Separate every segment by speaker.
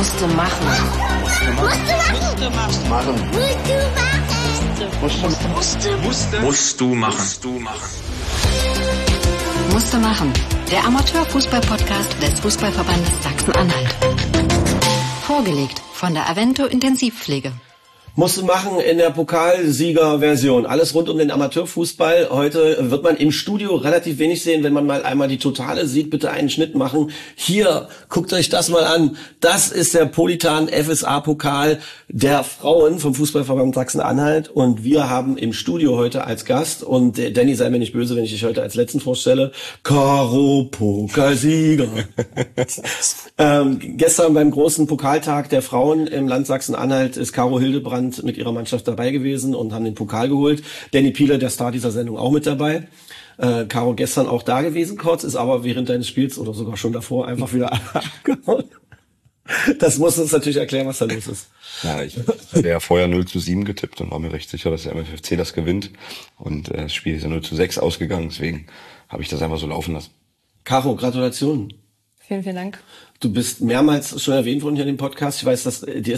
Speaker 1: Musste machen.
Speaker 2: Musst du machen.
Speaker 1: Musste machen. Der Amateurfußball-Podcast des Fußballverbandes Sachsen-Anhalt. Vorgelegt von der Avento Intensivpflege.
Speaker 3: Musste machen in der Pokalsieger-Version. Alles rund um den Amateurfußball. Heute wird man im Studio relativ wenig sehen. Wenn man mal einmal die Totale sieht, bitte einen Schnitt machen. Hier, guckt euch das mal an. Das ist der Politan FSA-Pokal der Frauen vom Fußballverband Sachsen-Anhalt. Und wir haben im Studio heute als Gast, und Danny, sei mir nicht böse, wenn ich dich heute als Letzten vorstelle, Caro Pokalsieger. Gestern beim großen Pokaltag der Frauen im Land Sachsen-Anhalt ist Caro Hildebrand mit ihrer Mannschaft dabei gewesen und haben den Pokal geholt. Danny Piele, der Star dieser Sendung, auch mit dabei. Caro gestern auch da gewesen kurz, ist aber während deines Spiels oder sogar schon davor einfach wieder abgehauen. Das muss uns natürlich erklären, was da los ist.
Speaker 4: Ja, ich hatte ja vorher 0:7 getippt und war mir recht sicher, dass der MFFC das gewinnt. Und das Spiel ist ja 0:6 ausgegangen, deswegen habe ich das einfach so laufen lassen.
Speaker 3: Caro, Gratulation.
Speaker 5: Vielen, vielen Dank.
Speaker 3: Du bist mehrmals schon erwähnt worden hier in dem Podcast. Ich weiß, dass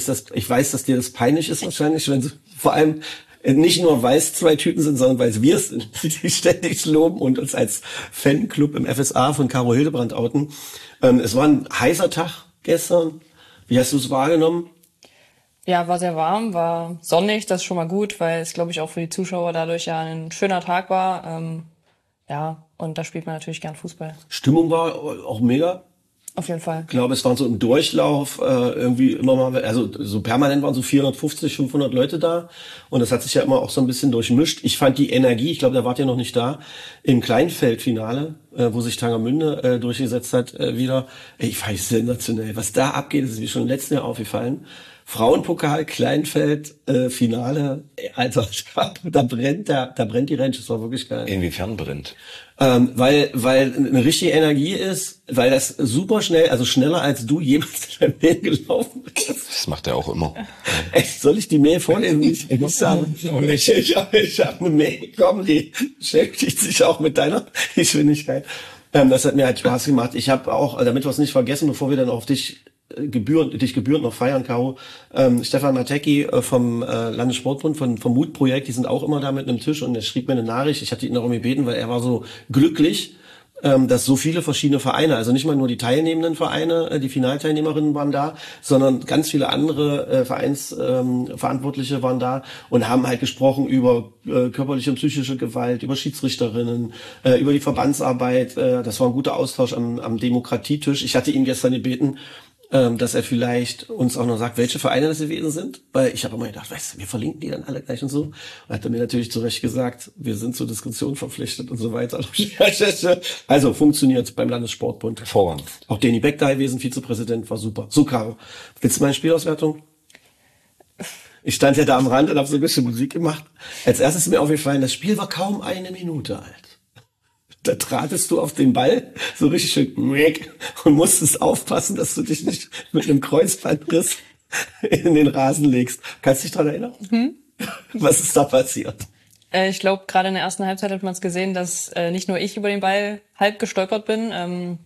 Speaker 3: dir das peinlich ist wahrscheinlich, wenn du vor allem nicht nur weil es zwei Typen sind, sondern weil wir es sind, die ständig loben und uns als Fanclub im FSA von Caro Hildebrand outen. Es war ein heißer Tag gestern. Wie hast du es wahrgenommen?
Speaker 5: Ja, war sehr warm, war sonnig, das ist schon mal gut, weil es, glaube ich, auch für die Zuschauer dadurch ja ein schöner Tag war. Und da spielt man natürlich gern Fußball.
Speaker 3: Stimmung war auch mega.
Speaker 5: Auf jeden Fall.
Speaker 3: Ich glaube, es waren so im Durchlauf irgendwie immer mal, also so permanent waren so 450, 500 Leute da. Und das hat sich ja immer auch so ein bisschen durchmischt. Ich fand die Energie, ich glaube, da wart ihr noch nicht da, im Kleinfeldfinale, wo sich Tangermünde durchgesetzt hat, wieder. Ich fand es sensationell. Was da abgeht, ist mir schon im letzten Jahr aufgefallen. Frauenpokal, Kleinfeld, Finale, Alter, da brennt die Ranch, das war wirklich geil.
Speaker 4: Inwiefern brennt?
Speaker 3: Weil eine richtige Energie ist, weil das super schnell, also schneller als du jemals in deinem Leben gelaufen bist.
Speaker 4: Das macht er auch immer.
Speaker 3: Echt, soll ich die Mail vorlesen? Ich habe eine Mail bekommen, die beschäftigt sich auch mit deiner Geschwindigkeit. Das hat mir halt Spaß gemacht. Ich habe auch, damit wir es nicht vergessen, bevor wir dann auf dich gebührend noch feiern, Caro. Stefan Matecki vom Landessportbund, vom Mut-Projekt, die sind auch immer da mit einem Tisch, und er schrieb mir eine Nachricht. Ich hatte ihn darum gebeten, weil er war so glücklich, dass so viele verschiedene Vereine, also nicht mal nur die teilnehmenden Vereine, die Finalteilnehmerinnen waren da, sondern ganz viele andere Vereinsverantwortliche waren da und haben halt gesprochen über körperliche und psychische Gewalt, über Schiedsrichterinnen, über die Verbandsarbeit. Das war ein guter Austausch am Demokratietisch. Ich hatte ihn gestern gebeten, dass er vielleicht uns auch noch sagt, welche Vereine das gewesen sind, weil ich habe immer gedacht, weißt du, wir verlinken die dann alle gleich und so. Und hat er mir natürlich zu Recht gesagt, wir sind zur Diskussion verpflichtet und so weiter. Also funktioniert beim Landessportbund.
Speaker 4: Hervorragend.
Speaker 3: Auch Danny Beck da gewesen, Vizepräsident, war super. So, Caro, willst du meine Spielauswertung? Ich stand ja da am Rand und habe so ein bisschen Musik gemacht. Als erstes ist mir aufgefallen, das Spiel war kaum 1 Minute alt. Da tratest du auf den Ball so richtig schön und musstest aufpassen, dass du dich nicht mit einem Kreuzbandriss in den Rasen legst. Kannst du dich daran erinnern? Mhm. Was ist da passiert?
Speaker 5: Ich glaube, gerade in der ersten Halbzeit hat man es gesehen, dass nicht nur ich über den Ball halb gestolpert bin.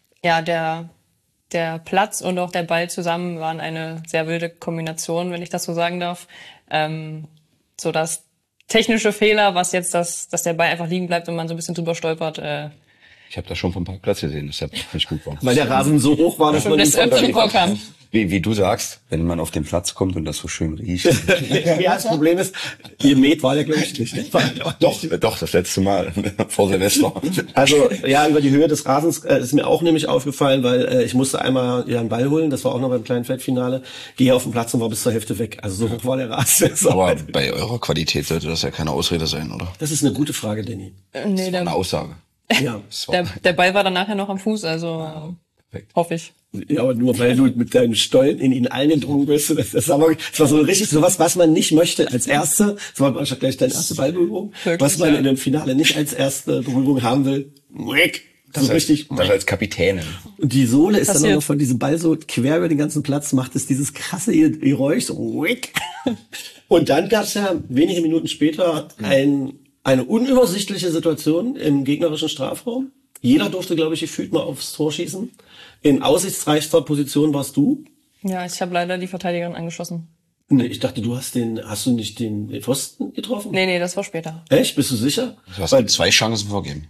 Speaker 5: Der Platz und auch der Ball zusammen waren eine sehr wilde Kombination, wenn ich das so sagen darf. Sodass technische Fehler, was jetzt, dass der Ball einfach liegen bleibt und man so ein bisschen drüber stolpert.
Speaker 4: Ich habe das schon vom Parkplatz gesehen, das nicht gut war.
Speaker 3: Weil der Rasen so hoch war, dass man
Speaker 5: das kam.
Speaker 4: Wie du sagst, wenn man auf den Platz kommt und das so schön riecht.
Speaker 3: Ja, das Problem ist, gemäht war der, glaube ich, nicht.
Speaker 4: Doch, das letzte Mal vor Silvester.
Speaker 3: Also, ja, über die Höhe des Rasens ist mir auch nämlich aufgefallen, weil ich musste einmal einen Ball holen, das war auch noch beim kleinen Feldfinale, gehe auf den Platz und war bis zur Hälfte weg. Also so hoch war der Rasen.
Speaker 4: Aber bei eurer Qualität sollte das ja keine Ausrede sein, oder?
Speaker 3: Das ist eine gute Frage, Danny.
Speaker 5: Nee,
Speaker 4: eine Aussage.
Speaker 3: Ja.
Speaker 5: Der Ball war dann nachher noch am Fuß, also hoffe ich.
Speaker 3: Ja, aber nur weil du mit deinen Stollen in ihn eingedrungen bist. Das war so richtig sowas, was man nicht möchte als erste. Das war gleich deine erste Ballberührung. Was man in dem Finale nicht als erste Berührung haben will. Das richtig.
Speaker 4: Das als Kapitänin.
Speaker 3: Und die Sohle ist dann auch noch von diesem Ball so quer über den ganzen Platz, macht es dieses krasse Geräusch. So. Und dann gab es ja wenige Minuten später eine unübersichtliche Situation im gegnerischen Strafraum. Jeder durfte, glaube ich, gefühlt mal aufs Tor schießen. In aussichtsreichster Position warst du.
Speaker 5: Ja, ich habe leider die Verteidigerin angeschossen.
Speaker 3: Nee, ich dachte, hast du nicht den Pfosten getroffen?
Speaker 5: Nee, das war später.
Speaker 3: Echt? Bist du sicher?
Speaker 4: Du hast ihm 2 Chancen vergeben.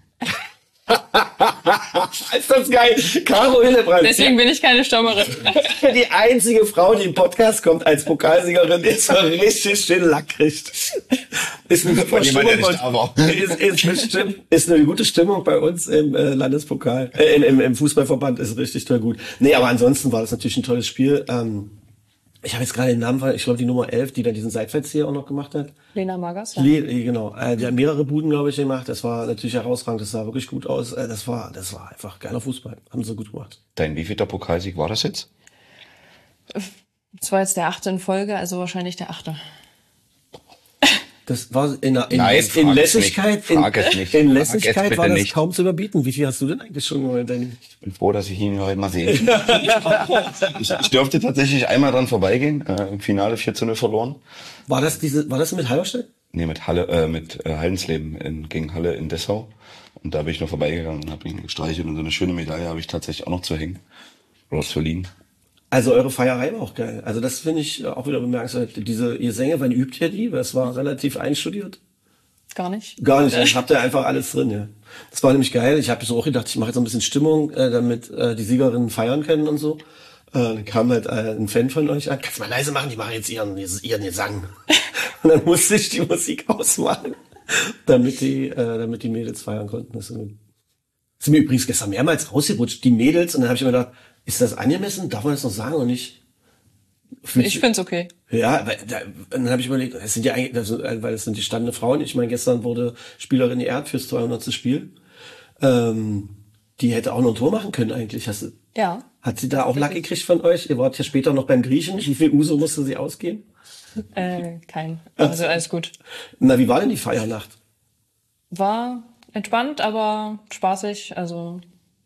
Speaker 3: Ist das geil? Caro Hillebrand.
Speaker 5: Deswegen bin ich keine Stürmerin.
Speaker 3: Die einzige Frau, die im Podcast kommt als Pokalsiegerin, die so richtig schön Lack kriegt. Ist eine super
Speaker 4: Jemand, der
Speaker 3: Stimmung.
Speaker 4: nicht da war.
Speaker 3: Ist eine gute Stimmung bei uns im Landespokal. Im Fußballverband ist richtig toll gut. Nee, aber ansonsten war das natürlich ein tolles Spiel. Ich habe jetzt gerade den Namen, ich glaube die Nummer 11, die da diesen Seitwärtszieher auch noch gemacht hat.
Speaker 5: Lena Magers, ja.
Speaker 3: Genau. Die hat mehrere Buden, glaube ich, gemacht. Das war natürlich herausragend. Das sah wirklich gut aus. Das war einfach geiler Fußball. Haben sie gut gemacht.
Speaker 4: Dein wievielter Pokalsieg war das jetzt?
Speaker 5: Das war jetzt der 8. in Folge, also wahrscheinlich der 8.
Speaker 3: Das war in
Speaker 4: Nein,
Speaker 3: Lässigkeit,
Speaker 4: frag es nicht.
Speaker 3: in
Speaker 4: Frag
Speaker 3: Lässigkeit
Speaker 4: es
Speaker 3: war
Speaker 4: bitte
Speaker 3: das
Speaker 4: nicht.
Speaker 3: kaum zu überbieten. Wie viel hast du denn eigentlich schon gemacht?
Speaker 4: Ich bin froh, dass ich ihn heute mal sehe. Ich durfte tatsächlich einmal dran vorbeigehen. Im Finale 4:0 verloren.
Speaker 3: War das mit Halberstadt?
Speaker 4: Nee, mit Hallensleben gegen Halle in Dessau. Und da bin ich noch vorbeigegangen und habe ihn gestreichelt. Und so eine schöne Medaille habe ich tatsächlich auch noch zu hängen. Oder verliehen.
Speaker 3: Also eure Feierei war auch geil. Also das finde ich auch wieder bemerkenswert. Ihr Sänger, wann übt ihr die? Das war relativ einstudiert.
Speaker 5: Gar nicht.
Speaker 3: Gar nicht, dann habt ihr einfach alles drin, ja. Das war nämlich geil. Ich habe so auch gedacht, ich mache jetzt so ein bisschen Stimmung, damit die Siegerinnen feiern können und so. Dann kam halt ein Fan von euch an. Kannst du mal leise machen, die machen jetzt ihren Gesang. Und dann musste ich die Musik ausmachen, damit die Mädels feiern konnten. Das sind mir übrigens gestern mehrmals rausgerutscht, die Mädels. Und dann habe ich mir gedacht, ist das angemessen? Darf man das noch sagen oder nicht?
Speaker 5: Ich find's okay.
Speaker 3: Ja, dann habe ich überlegt, es sind ja eigentlich, weil es sind die standende Frauen. Ich meine, gestern wurde Spielerin geehrt fürs 200. Spiel. Die hätte auch noch ein Tor machen können eigentlich.
Speaker 5: Ja.
Speaker 3: Hat sie da auch Lack gekriegt von euch? Ihr wart ja später noch beim Griechen. Wie viel Uso musste sie ausgeben?
Speaker 5: Kein. Also alles gut.
Speaker 3: Na, wie war denn die Feiernacht?
Speaker 5: War entspannt, aber spaßig. Also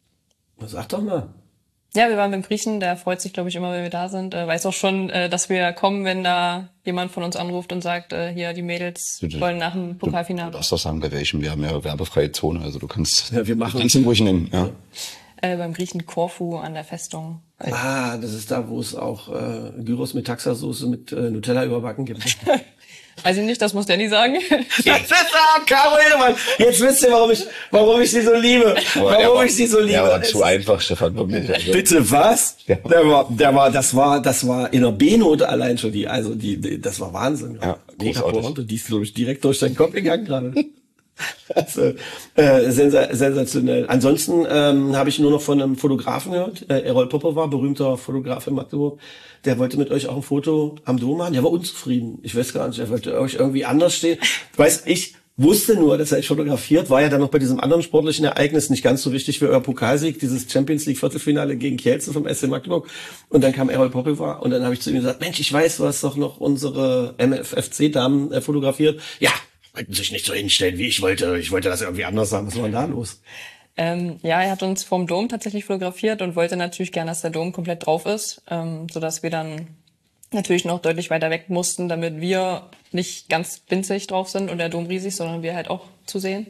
Speaker 3: Sag doch mal.
Speaker 5: ja, wir waren beim Griechen, der freut sich, glaube ich, immer, wenn wir da sind. Weiß auch schon, dass wir kommen, wenn da jemand von uns anruft und sagt, hier, die Mädels wollen nach dem Pokalfinale.
Speaker 4: Du darfst doch sagen, bei welchem. Wir haben ja werbefreie Zone, also du kannst
Speaker 3: Ja, wir machen-
Speaker 4: ihn ruhig nennen. Ja.
Speaker 5: Beim Griechen Korfu an der Festung.
Speaker 3: Ah, das ist da, wo es auch Gyros mit Taxasoße mit Nutella überbacken gibt.
Speaker 5: Weiß ich nicht, das muss Danny sagen.
Speaker 3: Das ist Caro Hillebrand. Jetzt wisst ihr, warum ich sie so liebe. Warum ich sie so liebe.
Speaker 4: Der war zu einfach, Stefan, wirklich. Also,
Speaker 3: Bitte was?
Speaker 4: Ja.
Speaker 3: Das war in der B-Note allein schon das war Wahnsinn.
Speaker 4: Ja,
Speaker 3: Mega
Speaker 4: großartig.
Speaker 3: Pointe, die ist, glaube ich, direkt durch deinen Kopf gegangen gerade. Also, sensationell. Ansonsten habe ich nur noch von einem Fotografen gehört. Errol Popper, berühmter Fotograf in Magdeburg. Der wollte mit euch auch ein Foto am Dom machen. Der war unzufrieden. Ich weiß gar nicht, er wollte euch irgendwie anders stehen. Ich wusste nur, dass er euch fotografiert, war ja dann noch bei diesem anderen sportlichen Ereignis nicht ganz so wichtig für euer Pokalsieg, dieses Champions League Viertelfinale gegen Kielce vom SC Magdeburg. Und dann kam Errol Popper und dann habe ich zu ihm gesagt, Mensch, ich weiß, du hast doch noch unsere MFFC-Damen fotografiert. Ja, wollten sich nicht so hinstellen, wie ich wollte. Ich wollte das irgendwie anders haben. Was war denn da los?
Speaker 5: Ja, er hat uns vom Dom tatsächlich fotografiert und wollte natürlich gerne, dass der Dom komplett drauf ist, sodass wir dann natürlich noch deutlich weiter weg mussten, damit wir nicht ganz winzig drauf sind und der Dom riesig, sondern wir halt auch zu sehen.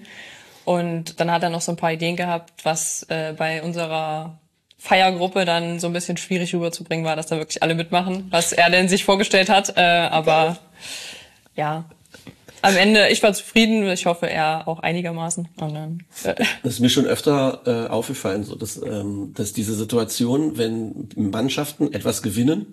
Speaker 5: Und dann hat er noch so ein paar Ideen gehabt, was bei unserer Feiergruppe dann so ein bisschen schwierig rüberzubringen war, dass da wirklich alle mitmachen, was er denn sich vorgestellt hat. Aber ja, am Ende, ich war zufrieden, ich hoffe, er auch einigermaßen. Und dann,
Speaker 3: Das ist mir schon öfter aufgefallen, so dass diese Situation, wenn Mannschaften etwas gewinnen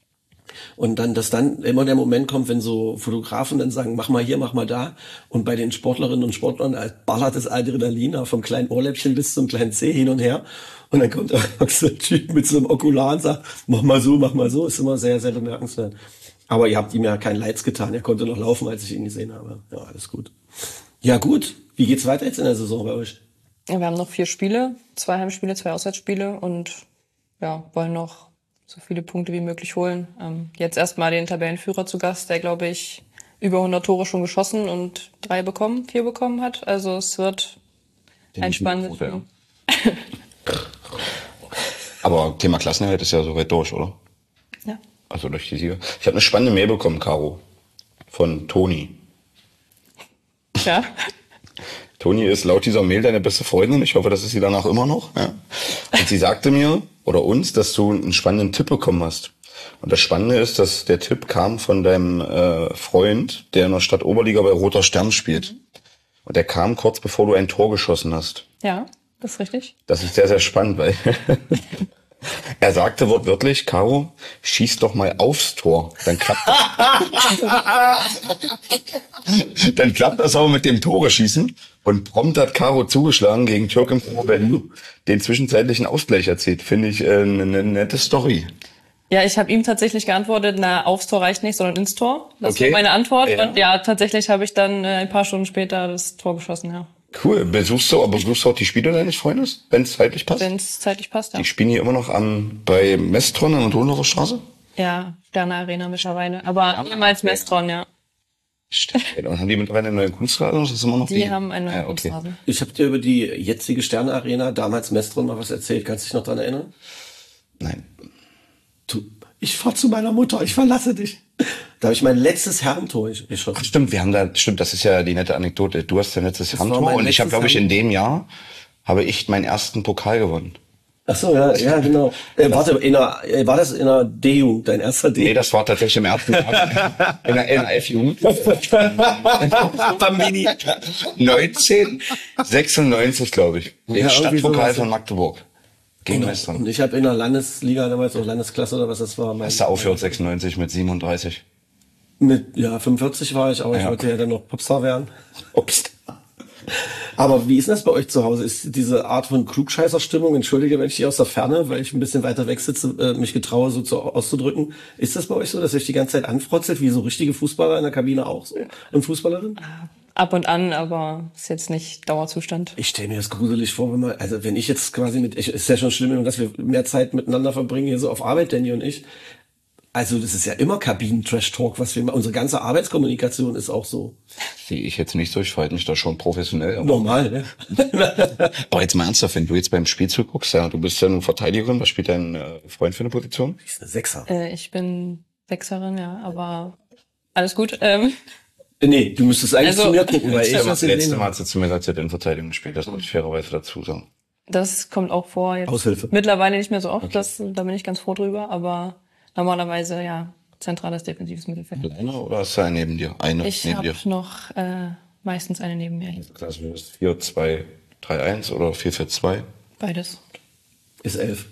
Speaker 3: und dass dann immer der Moment kommt, wenn so Fotografen dann sagen, mach mal hier, mach mal da, und bei den Sportlerinnen und Sportlern ballert das Adrenalin vom kleinen Ohrläppchen bis zum kleinen Zeh hin und her, und dann kommt so ein Typ mit so einem Okular und sagt, mach mal so, ist immer sehr, sehr bemerkenswert. Aber ihr habt ihm ja kein Leids getan. Er konnte noch laufen, als ich ihn gesehen habe. Ja, alles gut. Ja, gut. Wie geht's weiter jetzt in der Saison bei euch?
Speaker 5: ja, wir haben noch 4 Spiele, 2 Heimspiele, 2 Auswärtsspiele und ja, wollen noch so viele Punkte wie möglich holen. Jetzt erstmal den Tabellenführer zu Gast, der, glaube ich, über 100 Tore schon geschossen und 4 bekommen hat. Also es wird ein spannendes Spiel.
Speaker 4: aber Thema Klassenerhalt ist ja soweit durch, oder?
Speaker 5: Ja.
Speaker 4: Also durch die Sieger. Ich habe eine spannende Mail bekommen, Caro, von Toni.
Speaker 5: Ja.
Speaker 4: Toni ist laut dieser Mail deine beste Freundin. Ich hoffe, das ist sie danach immer noch. Ja. Und sie sagte mir, oder uns, dass du einen spannenden Tipp bekommen hast. Und das Spannende ist, dass der Tipp kam von deinem Freund, der in der Stadt Oberliga bei Roter Stern spielt. Und der kam kurz bevor du ein Tor geschossen hast.
Speaker 5: Ja, das ist richtig.
Speaker 4: Das ist sehr, sehr spannend, weil er sagte wortwörtlich, Caro, schieß doch mal aufs Tor. Dann klappt dann klappt das aber mit dem Tore schießen. Und prompt hat Caro zugeschlagen gegen Türk im Berlin, den zwischenzeitlichen Ausgleich erzielt. Finde ich eine nette Story.
Speaker 5: Ja, ich habe ihm tatsächlich geantwortet, na, aufs Tor reicht nicht, sondern ins Tor. Das
Speaker 4: Okay.
Speaker 5: war meine Antwort.
Speaker 4: Ja.
Speaker 5: Und ja, tatsächlich habe ich dann ein paar Stunden später das Tor geschossen, ja.
Speaker 4: Cool. Besuchst du auch die Spiele deines Freundes, wenn es zeitlich passt?
Speaker 5: Wenn es zeitlich passt, ja.
Speaker 4: Die spielen hier immer noch bei Mestron an der Donauer Straße?
Speaker 5: Ja, Sterne Arena mittlerweile. Aber ehemals Mestron, ja.
Speaker 4: Und haben die mittlerweile eine neue Kunstrasen? Das ist immer noch
Speaker 5: Die haben eine neue
Speaker 4: okay.
Speaker 5: Kunstrasen.
Speaker 3: Ich habe dir über die jetzige Sterne-Arena, damals Mestron, mal was erzählt. Kannst du dich noch dran erinnern?
Speaker 4: Nein.
Speaker 3: Ich fahr zu meiner Mutter, ich verlasse dich. Da habe ich mein letztes Herrentor geschossen.
Speaker 4: Stimmt, das ist ja die nette Anekdote. Du hast dein letztes
Speaker 3: war
Speaker 4: Handtor
Speaker 3: mein
Speaker 4: und ich habe,
Speaker 3: letztes
Speaker 4: glaube ich, in dem Jahr habe ich meinen ersten Pokal gewonnen.
Speaker 3: Ach so, ja, genau. War das in der D-Jugend, dein erster D?
Speaker 4: Nee, das war tatsächlich im ersten Jahr in der F-Jugend.
Speaker 3: Bambini.
Speaker 4: 1996, glaube ich. Den
Speaker 3: Ja, irgendwie
Speaker 4: Stadtpokal
Speaker 3: sowas.
Speaker 4: von Magdeburg. Gegen
Speaker 3: Und
Speaker 4: Mestron.
Speaker 3: ich habe in der Landesliga damals, oder Landesklasse oder was das war.
Speaker 4: Hast du aufgehört 96 mit 37?
Speaker 3: Mit 45 war ich, aber ich
Speaker 4: Ja.
Speaker 3: wollte ja dann noch Popstar werden.
Speaker 4: Ups.
Speaker 3: Aber wie ist denn das bei euch zu Hause? Ist diese Art von Klugscheißer-Stimmung, entschuldige, wenn ich hier aus der Ferne, weil ich ein bisschen weiter weg sitze, mich getraue, auszudrücken. Ist das bei euch so, dass ihr euch die ganze Zeit anfrotzelt, wie so richtige Fußballer in der Kabine auch so? Und Fußballerin?
Speaker 5: Ab und an, aber ist jetzt nicht Dauerzustand.
Speaker 3: Ich stelle mir das gruselig vor, wenn ich jetzt quasi ist ja schon schlimm, dass wir mehr Zeit miteinander verbringen, hier so auf Arbeit, Danny und ich. Also das ist ja immer Kabinen-Trash-Talk, was wir machen. Unsere ganze Arbeitskommunikation ist auch so
Speaker 4: Sehe ich jetzt nicht so, ich verhalte mich da schon professionell. Aber,
Speaker 3: normal, ne?
Speaker 4: aber jetzt mal ernsthaft, wenn du jetzt beim Spiel zuguckst, ja, du bist ja eine Verteidigerin, was spielt dein Freund für eine Position?
Speaker 3: Das ist eine Sechser.
Speaker 5: Ich bin Sechserin, ja, aber alles gut.
Speaker 3: Nee, du müsstest eigentlich
Speaker 5: Also-
Speaker 3: zu mir gucken, weil ich
Speaker 4: Das
Speaker 3: was
Speaker 4: letzte
Speaker 3: gesehen
Speaker 4: Mal
Speaker 3: habe.
Speaker 4: hast du zu mir gesagt, in Verteidigung gespielt, das muss ich fairerweise dazu sagen.
Speaker 5: Das kommt auch vor. Jetzt
Speaker 3: Aushilfe.
Speaker 5: Mittlerweile nicht mehr so oft, da bin ich ganz froh drüber, aber normalerweise, ja, zentrales defensives Mittelfeld.
Speaker 4: Alleine oder hast du einen neben dir? Eine
Speaker 5: Ich
Speaker 4: neben
Speaker 5: habe
Speaker 4: dir?
Speaker 5: noch meistens eine neben mir.
Speaker 4: Das ist 4-2-3-1 oder 4-4-2?
Speaker 5: Beides.
Speaker 3: Ist 11.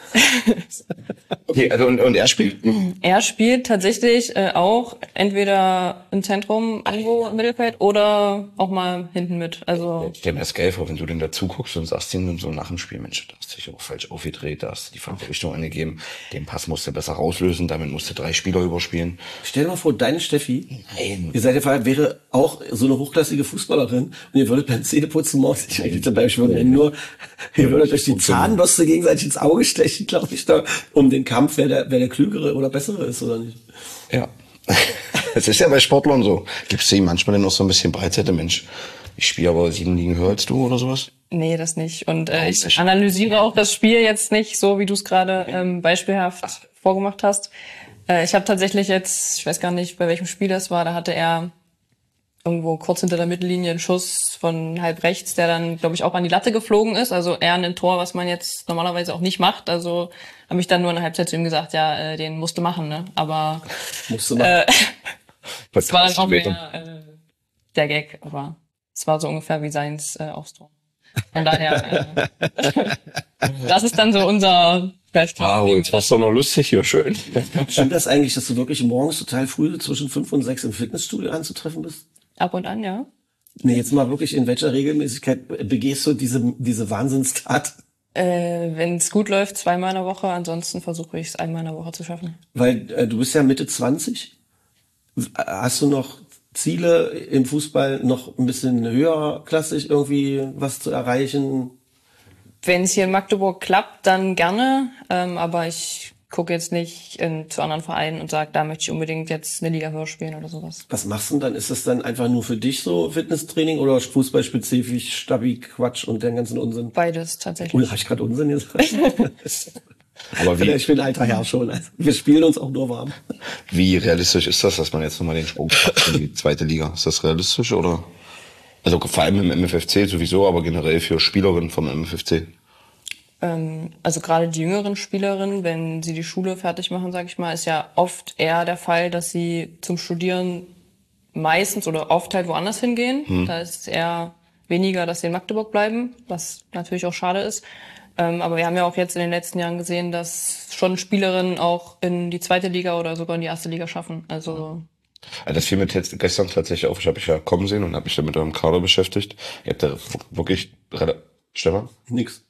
Speaker 4: Okay, also und er spielt?
Speaker 5: Er spielt tatsächlich auch entweder im Zentrum irgendwo im Mittelfeld oder auch mal hinten mit. Also
Speaker 4: Ich stell mir das geil vor, wenn du denn dazu guckst und sagst ihm so nach dem Spiel, Mensch, da hast du dich auch falsch aufgedreht, da hast du die falsche Richtung angegeben, den Pass musst du besser rauslösen, damit musst du 3 Spieler überspielen.
Speaker 3: Stell dir mal vor, deine Steffi,
Speaker 4: Nein.
Speaker 3: ihr seid ja verheiratet, wäre auch so eine hochklassige Fußballerin und ihr würdet beim Zähneputzen morgens, ich würdet euch die Zahnbürste gegenseitig ins Auge stechen, glaube ich, da, um den Kampf, wer der Klügere oder Bessere ist, oder nicht?
Speaker 4: Ja. Es ist ja bei Sportlern so. Gibst du ihm manchmal denn noch so ein bisschen Breitseite, Mensch, ich spiele aber 7 Ligen höher als du oder sowas?
Speaker 5: nee, das nicht. Und ich
Speaker 4: nicht?
Speaker 5: analysiere auch das Spiel jetzt nicht so, wie du es gerade beispielhaft vorgemacht hast. Ich habe tatsächlich jetzt, ich weiß gar nicht, bei welchem Spiel das war, da hatte er irgendwo kurz hinter der Mittellinie einen Schuss von halb rechts, der dann, glaube ich, auch an die Latte geflogen ist. Also eher ein Tor, was man jetzt normalerweise auch nicht macht. Also habe ich dann nur in der Halbzeit zu ihm gesagt, ja, den musst du machen, ne? Aber
Speaker 3: Musst du mal.
Speaker 5: es war dann auch mehr der Gag, aber es war so ungefähr wie seins aufs Tor. Von daher, das ist dann so unser
Speaker 4: Ah, jetzt war's doch noch lustig hier, schön.
Speaker 3: Stimmt das eigentlich, dass du wirklich morgens total früh zwischen 5 und 6 im Fitnessstudio anzutreffen bist?
Speaker 5: ab und an, ja.
Speaker 3: Nee, jetzt mal wirklich, in welcher Regelmäßigkeit begehst du diese Wahnsinnstat?
Speaker 5: Wenn es gut läuft, 2-mal in der Woche, ansonsten versuche ich es 1-mal in der Woche zu schaffen.
Speaker 3: Weil du bist ja Mitte 20. Hast du noch Ziele im Fußball, noch ein bisschen höherklassig irgendwie was zu erreichen?
Speaker 5: Wenn es hier in Magdeburg klappt, dann gerne, aber ich gucke jetzt nicht zu anderen Vereinen und sage, da möchte ich unbedingt jetzt eine Liga höher spielen oder sowas.
Speaker 3: Was machst du denn dann? Ist das dann einfach nur für dich so Fitnesstraining oder fußballspezifisch, Stabi-Quatsch und den ganzen Unsinn?
Speaker 5: Beides tatsächlich.
Speaker 3: Oder habe ich gerade Unsinn gesagt?
Speaker 4: Aber
Speaker 3: Ich bin ein alter Herr schon. Also wir spielen uns auch nur warm.
Speaker 4: wie realistisch ist das, dass man jetzt nochmal den Sprung schafft in die zweite Liga? Ist das realistisch oder? Also vor allem im MFFC sowieso, aber generell für Spielerinnen vom MFFC.
Speaker 5: Also gerade die jüngeren Spielerinnen, wenn sie die Schule fertig machen, sage ich mal, ist ja oft eher der Fall, dass sie zum Studieren meistens oder oft halt woanders hingehen. Da ist es eher weniger, dass sie in Magdeburg bleiben, was natürlich auch schade ist. Aber wir haben ja auch jetzt in den letzten Jahren gesehen, dass schon Spielerinnen auch in die zweite Liga oder sogar in die erste Liga schaffen. Also
Speaker 4: Das fiel mir gestern tatsächlich auf. Ich habe mich ja kommen sehen und habe mich da mit eurem Kader beschäftigt. Ihr habt da wirklich... Stefan?
Speaker 3: Nix.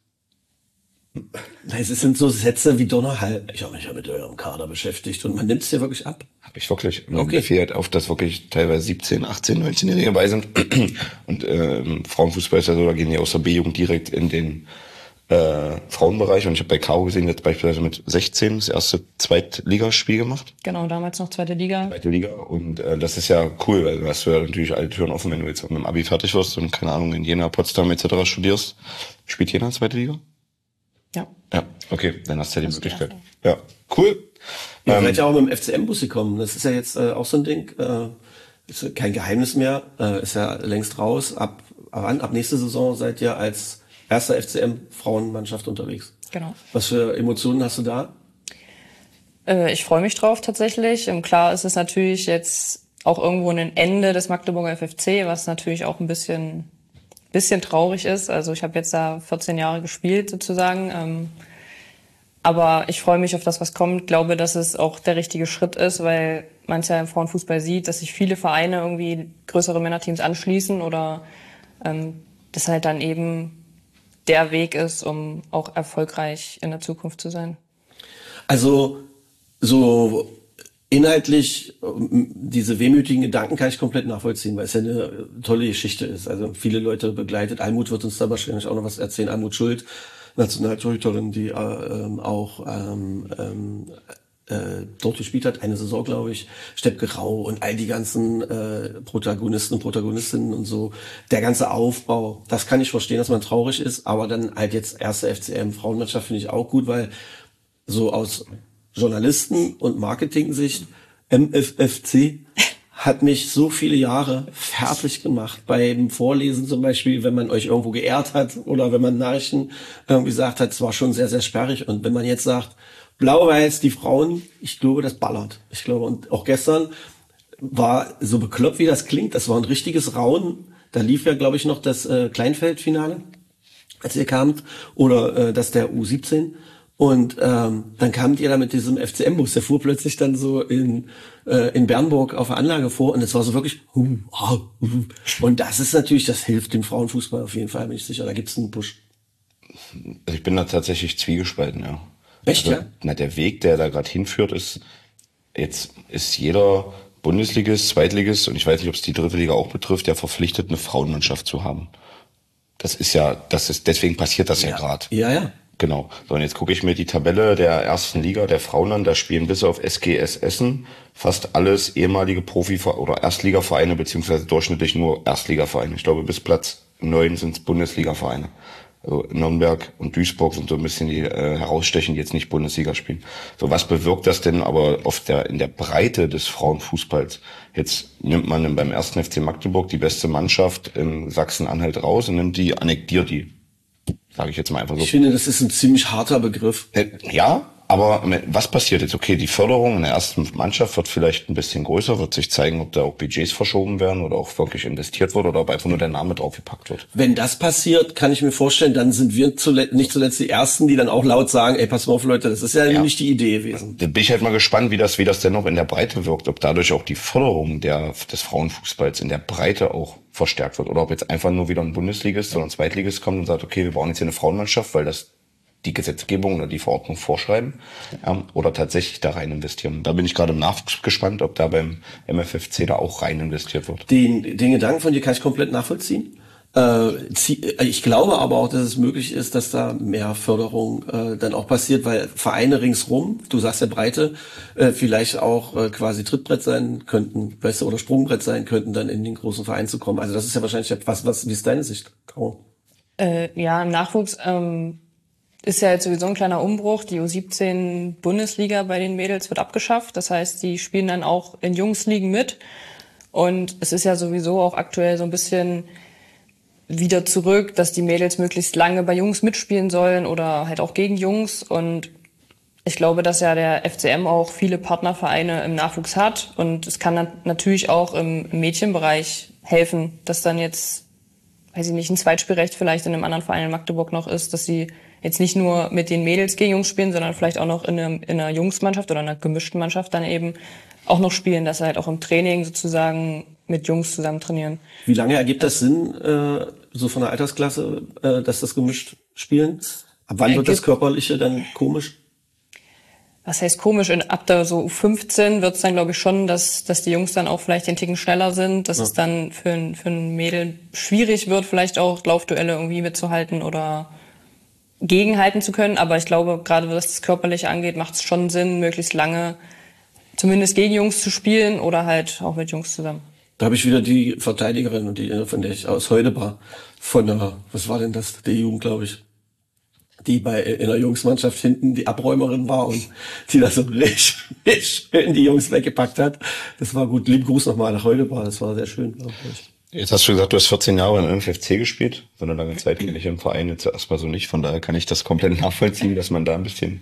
Speaker 3: Es sind so Sätze wie Donnerhall. Ich habe mich ja mit eurem Kader beschäftigt und man nimmt es dir wirklich ab.
Speaker 4: Hab ich wirklich.
Speaker 3: Okay.
Speaker 4: Mir fehlt auf, dass wirklich teilweise 17, 18, 19-Jährige dabei sind. Und Frauenfußball ist ja so, da gehen die aus der B-Jugend direkt in den Frauenbereich. Und ich habe bei Caro gesehen, jetzt beispielsweise mit 16 das erste Zweitligaspiel gemacht.
Speaker 5: genau, damals noch zweite Liga.
Speaker 4: Zweite Liga. Und das ist ja cool, weil du hast ja natürlich alle Türen offen, wenn du jetzt mit dem Abi fertig wirst und keine Ahnung in Jena, Potsdam etc. studierst. Spielt Jena zweite Liga?
Speaker 5: Ja.
Speaker 4: Ja, okay, dann hast du ja die
Speaker 5: Das ist die
Speaker 4: Möglichkeit. Ja, cool.
Speaker 3: Ihr seid ja auch mit dem FCM-Bus gekommen. Das ist ja jetzt auch so ein Ding. Ist kein Geheimnis mehr. Ist ja längst raus. Ab nächste Saison seid ihr als erster FCM-Frauenmannschaft unterwegs.
Speaker 5: Genau.
Speaker 3: Was für Emotionen hast du da?
Speaker 5: Ich freue mich drauf tatsächlich. Klar ist es natürlich jetzt auch irgendwo ein Ende des Magdeburger FFC, was natürlich auch ein bisschen traurig ist. Also ich habe jetzt da 14 Jahre gespielt sozusagen. Aber ich freue mich auf das, was kommt. Glaube, dass es auch der richtige Schritt ist, weil man es ja im Frauenfußball sieht, dass sich viele Vereine irgendwie größere Männerteams anschließen oder das halt dann eben der Weg ist, um auch erfolgreich in der Zukunft zu sein.
Speaker 3: Also so inhaltlich diese wehmütigen Gedanken kann ich komplett nachvollziehen, weil es ja eine tolle Geschichte ist. Also viele Leute begleitet. Almut wird uns da wahrscheinlich auch noch was erzählen. Almut Schuld, Nationaltorhüterin, die auch dort gespielt hat, eine Saison, glaube ich, Steppke Rau und all die ganzen Protagonisten und Protagonistinnen und so, der ganze Aufbau, das kann ich verstehen, dass man traurig ist, aber dann halt jetzt erste FCM-Frauenmannschaft finde ich auch gut, weil so aus Journalisten- und Marketing-Sicht, MFFC hat mich so viele Jahre fertig gemacht. Beim Vorlesen zum Beispiel, wenn man euch irgendwo geehrt hat oder wenn man Nachrichten irgendwie gesagt hat, es war schon sehr, sehr sperrig. Und wenn man jetzt sagt, Blau-Weiß, die Frauen, ich glaube, das ballert. Ich glaube, und auch gestern war so bekloppt, wie das klingt, das war ein richtiges Raunen. Da lief ja, glaube ich, noch das Kleinfeld-Finale, als ihr kamt, oder das der U17. Und dann kamt ihr da mit diesem FCM-Bus, der fuhr plötzlich dann so in Bernburg auf der Anlage vor und es war so wirklich und das ist natürlich, das hilft dem Frauenfußball auf jeden Fall, bin ich sicher, da gibt's einen Push.
Speaker 4: Also ich bin da tatsächlich zwiegespalten, ja.
Speaker 3: Echt,
Speaker 4: also,
Speaker 3: ja?
Speaker 4: Na, der Weg, der da gerade hinführt, ist jeder Bundesligist, Zweitligist, und ich weiß nicht, ob es die dritte Liga auch betrifft, ja verpflichtet, eine Frauenmannschaft zu haben. Deswegen passiert das ja gerade.
Speaker 3: Ja, ja.
Speaker 4: Genau. So, und jetzt gucke ich mir die Tabelle der ersten Liga der Frauen an. Da spielen bis auf SGS Essen fast alles ehemalige oder Erstligavereine, beziehungsweise durchschnittlich nur Erstligavereine. Ich glaube, bis Platz 9 sind es Bundesligavereine. Also Nürnberg und Duisburg sind so ein bisschen die herausstechen, die jetzt nicht Bundesliga spielen. So, was bewirkt das denn aber in der Breite des Frauenfußballs? Jetzt nimmt man beim 1. FC Magdeburg die beste Mannschaft in Sachsen-Anhalt raus und annektiert die. Sage ich jetzt mal einfach so.
Speaker 3: Ich finde, das ist ein ziemlich harter Begriff.
Speaker 4: Ja, aber was passiert jetzt? Okay, die Förderung in der ersten Mannschaft wird vielleicht ein bisschen größer, wird sich zeigen, ob da auch Budgets verschoben werden oder auch wirklich investiert wird oder ob einfach nur der Name draufgepackt wird.
Speaker 3: Wenn das passiert, kann ich mir vorstellen, dann sind wir nicht zuletzt die Ersten, die dann auch laut sagen, ey, pass mal auf, Leute, das ist ja nicht die Idee gewesen.
Speaker 4: Da bin ich halt mal gespannt, wie das denn noch in der Breite wirkt, ob dadurch auch die Förderung des Frauenfußballs in der Breite auch verstärkt wird oder ob jetzt einfach nur wieder ein Bundesligist oder ein Zweitligist kommt und sagt, okay, wir brauchen jetzt hier eine Frauenmannschaft, weil das die Gesetzgebung oder die Verordnung vorschreiben, oder tatsächlich da rein investieren. Da bin ich gerade im Nachwuchs gespannt, ob da beim MFFC da auch rein investiert wird.
Speaker 3: Den Gedanken von dir kann ich komplett nachvollziehen. Ich glaube aber auch, dass es möglich ist, dass da mehr Förderung dann auch passiert, weil Vereine ringsrum, du sagst ja Breite, vielleicht auch quasi Trittbrett sein könnten, weißt du, oder Sprungbrett sein könnten, dann in den großen Verein zu kommen. Also das ist ja wahrscheinlich wie ist deine Sicht, Caro?
Speaker 5: Ja, im Nachwuchs ist ja jetzt sowieso ein kleiner Umbruch. Die U17 Bundesliga bei den Mädels wird abgeschafft. Das heißt, die spielen dann auch in Jungsligen mit. Und es ist ja sowieso auch aktuell so ein bisschen wieder zurück, dass die Mädels möglichst lange bei Jungs mitspielen sollen oder halt auch gegen Jungs. Und ich glaube, dass ja der FCM auch viele Partnervereine im Nachwuchs hat. Und es kann dann natürlich auch im Mädchenbereich helfen, dass dann jetzt, weiß ich nicht, ein Zweitspielrecht vielleicht in einem anderen Verein in Magdeburg noch ist, dass sie jetzt nicht nur mit den Mädels gegen Jungs spielen, sondern vielleicht auch noch in einer Jungsmannschaft oder einer gemischten Mannschaft dann eben auch noch spielen, dass sie halt auch im Training sozusagen mit Jungs zusammen trainieren.
Speaker 3: Wie lange ergibt das Sinn, so von der Altersklasse, dass das gemischt spielen? Ab wann wird das Körperliche dann komisch?
Speaker 5: Was heißt komisch? Ab der so U15 wird es dann, glaube ich, schon, dass die Jungs dann auch vielleicht den Ticken schneller sind, dass es dann für ein Mädel schwierig wird, vielleicht auch Laufduelle irgendwie mitzuhalten oder gegenhalten zu können. Aber ich glaube, gerade was das Körperliche angeht, macht es schon Sinn, möglichst lange zumindest gegen Jungs zu spielen oder halt auch mit Jungs zusammen.
Speaker 3: Da habe ich wieder die Verteidigerin, von der ich aus heute war, von der, was war denn das, der Jugend, glaube ich, die in der Jungsmannschaft hinten die Abräumerin war und die da so richtig schön die Jungs weggepackt hat. Das war gut. Lieben Gruß nochmal nach Heudebar, das war sehr schön, glaube ich.
Speaker 4: Jetzt hast du gesagt, du hast 14 Jahre im MFC gespielt. So eine lange Zeit kenne ich im Verein jetzt erstmal so nicht. Von daher kann ich das komplett nachvollziehen, dass man da ein bisschen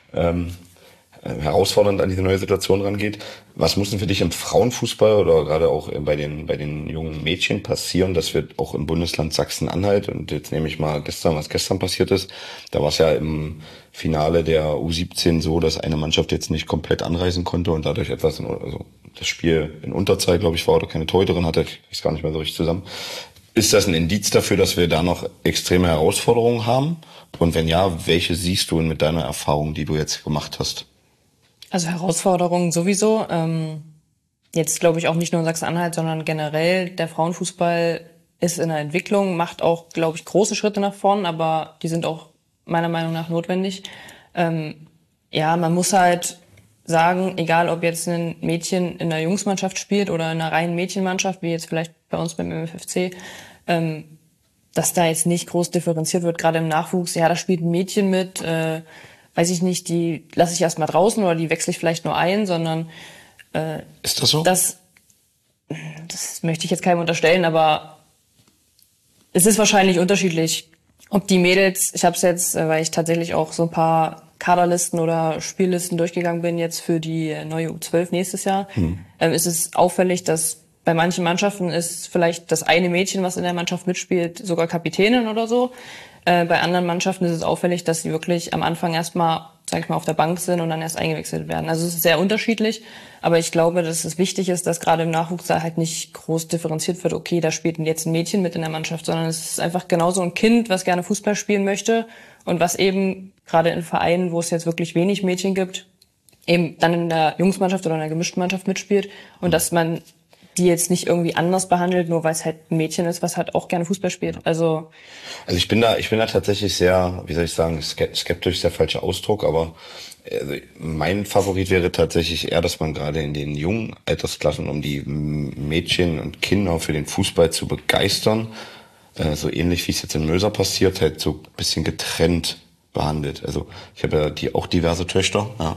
Speaker 4: herausfordernd an diese neue Situation rangeht. Was muss denn für dich im Frauenfußball oder gerade auch bei den jungen Mädchen passieren, dass wir auch im Bundesland Sachsen-Anhalt, und jetzt nehme ich mal was gestern passiert ist, da war es ja im Finale der U17 so, dass eine Mannschaft jetzt nicht komplett anreisen konnte und dadurch etwas, also das Spiel in Unterzahl, glaube ich, war oder keine Torhüterin hatte, ich weiß gar nicht mehr so richtig zusammen. Ist das ein Indiz dafür, dass wir da noch extreme Herausforderungen haben? Und wenn ja, welche siehst du mit deiner Erfahrung, die du jetzt gemacht hast?
Speaker 5: Also Herausforderungen sowieso. Jetzt glaube ich auch nicht nur in Sachsen-Anhalt, sondern generell der Frauenfußball ist in der Entwicklung, macht auch, glaube ich, große Schritte nach vorn, aber die sind auch meiner Meinung nach notwendig. Man muss halt sagen, egal ob jetzt ein Mädchen in der Jungsmannschaft spielt oder in einer reinen Mädchenmannschaft, wie jetzt vielleicht bei uns beim MFFC, dass da jetzt nicht groß differenziert wird, gerade im Nachwuchs. Ja, da spielt ein Mädchen mit, weiß ich nicht, die lasse ich erstmal draußen oder die wechsle ich vielleicht nur ein, sondern
Speaker 4: ist das so?
Speaker 5: Das möchte ich jetzt keinem unterstellen, aber es ist wahrscheinlich unterschiedlich. Ob die Mädels, ich habe es jetzt, weil ich tatsächlich auch so ein paar Kaderlisten oder Spiellisten durchgegangen bin jetzt für die neue U12 nächstes Jahr, ist es auffällig, dass bei manchen Mannschaften ist vielleicht das eine Mädchen, was in der Mannschaft mitspielt, sogar Kapitänin oder so. Bei anderen Mannschaften ist es auffällig, dass sie wirklich am Anfang erstmal, sag ich mal, auf der Bank sind und dann erst eingewechselt werden. Also es ist sehr unterschiedlich, aber ich glaube, dass es wichtig ist, dass gerade im Nachwuchs da halt nicht groß differenziert wird, okay, da spielt jetzt ein Mädchen mit in der Mannschaft, sondern es ist einfach genauso ein Kind, was gerne Fußball spielen möchte und was eben gerade in Vereinen, wo es jetzt wirklich wenig Mädchen gibt, eben dann in der Jungsmannschaft oder in der gemischten Mannschaft mitspielt und dass man die jetzt nicht irgendwie anders behandelt, nur weil es halt ein Mädchen ist, was halt auch gerne Fußball spielt. Also
Speaker 4: ich bin da tatsächlich sehr, wie soll ich sagen, skeptisch ist der falsche Ausdruck, aber mein Favorit wäre tatsächlich eher, dass man gerade in den jungen Altersklassen, um die Mädchen und Kinder für den Fußball zu begeistern, so ähnlich wie es jetzt in Möser passiert, halt so ein bisschen getrennt behandelt. Also ich habe ja auch diverse Töchter, ja.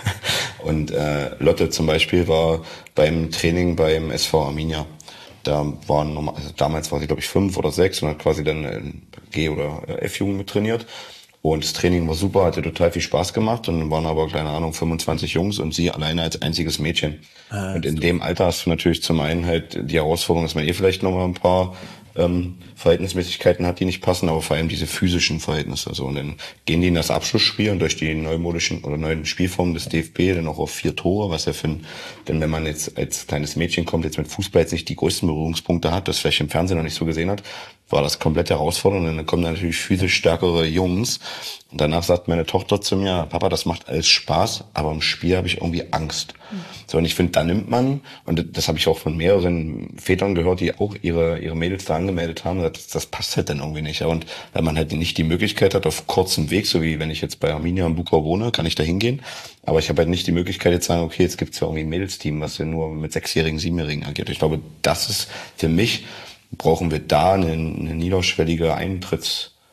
Speaker 4: Und Lotte zum Beispiel war beim Training beim SV Arminia. Da waren damals war sie glaube ich 5 oder 6 und hat quasi dann G- oder F-Jugend mit trainiert. Und das Training war super, hatte total viel Spaß gemacht und waren aber, keine Ahnung, 25 Jungs und sie alleine als einziges Mädchen. Und in dem Alter hast du natürlich zum einen halt die Herausforderung, dass man vielleicht noch mal ein paar Verhältnismäßigkeiten hat, die nicht passen, aber vor allem diese physischen Verhältnisse. So. Und dann gehen die in das Abschlussspiel und durch die neumodischen oder neuen Spielformen des DFB dann auch auf 4 Tore, was ja denn wenn man jetzt als kleines Mädchen kommt, jetzt mit Fußball jetzt nicht die größten Berührungspunkte hat, das vielleicht im Fernsehen noch nicht so gesehen hat, war das komplett herausfordernd. Und dann kommen da natürlich physisch stärkere Jungs. Und danach sagt meine Tochter zu mir, Papa, das macht alles Spaß, aber im Spiel habe ich irgendwie Angst. So, und ich finde, da nimmt man, und das habe ich auch von mehreren Vätern gehört, die auch ihre Mädels da angemeldet haben, das passt halt dann irgendwie nicht. Ja. Und weil man halt nicht die Möglichkeit hat, auf kurzem Weg, so wie wenn ich jetzt bei Arminia in Bukau wohne, kann ich da hingehen. Aber ich habe halt nicht die Möglichkeit, jetzt zu sagen, okay, jetzt gibt's ja irgendwie ein Mädelsteam, was ja nur mit 6-Jährigen, 7-Jährigen agiert. Ich glaube, das ist für mich, brauchen wir da eine niederschwellige Eintrittsbarriere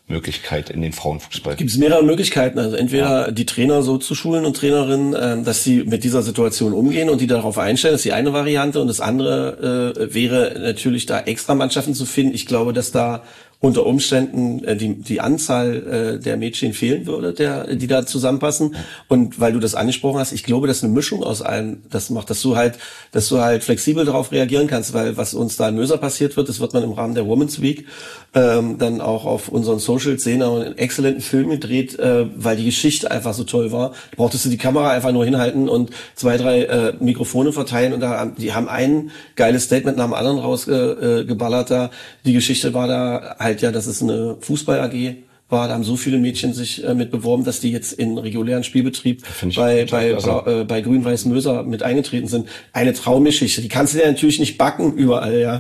Speaker 4: Möglichkeit in den Frauenfußball?
Speaker 3: Gibt es mehrere Möglichkeiten. Also entweder die Trainer so zu schulen und Trainerinnen, dass sie mit dieser Situation umgehen und die darauf einstellen, das ist die eine Variante. Und das andere wäre natürlich da extra Mannschaften zu finden. Ich glaube, dass da unter Umständen die Anzahl der Mädchen fehlen würde, die da zusammenpassen. Und weil du das angesprochen hast, ich glaube, dass eine Mischung aus allem das macht, dass du halt flexibel darauf reagieren kannst, weil was uns da in Möser passiert wird, das wird man im Rahmen der Women's Week dann auch auf unseren Socials sehen, aber einen exzellenten Film gedreht, weil die Geschichte einfach so toll war. Da brauchtest du die Kamera einfach nur hinhalten und 2, 3 Mikrofone verteilen und die haben ein geiles Statement nach dem anderen rausgeballert da. Die Geschichte war da halt ja, dass es eine Fußball-AG war. Da haben so viele Mädchen sich mit beworben, dass die jetzt in regulären Spielbetrieb bei Grün-Weiß Möser mit eingetreten sind. Eine Traumgeschichte. Die kannst du ja natürlich nicht backen überall, ja.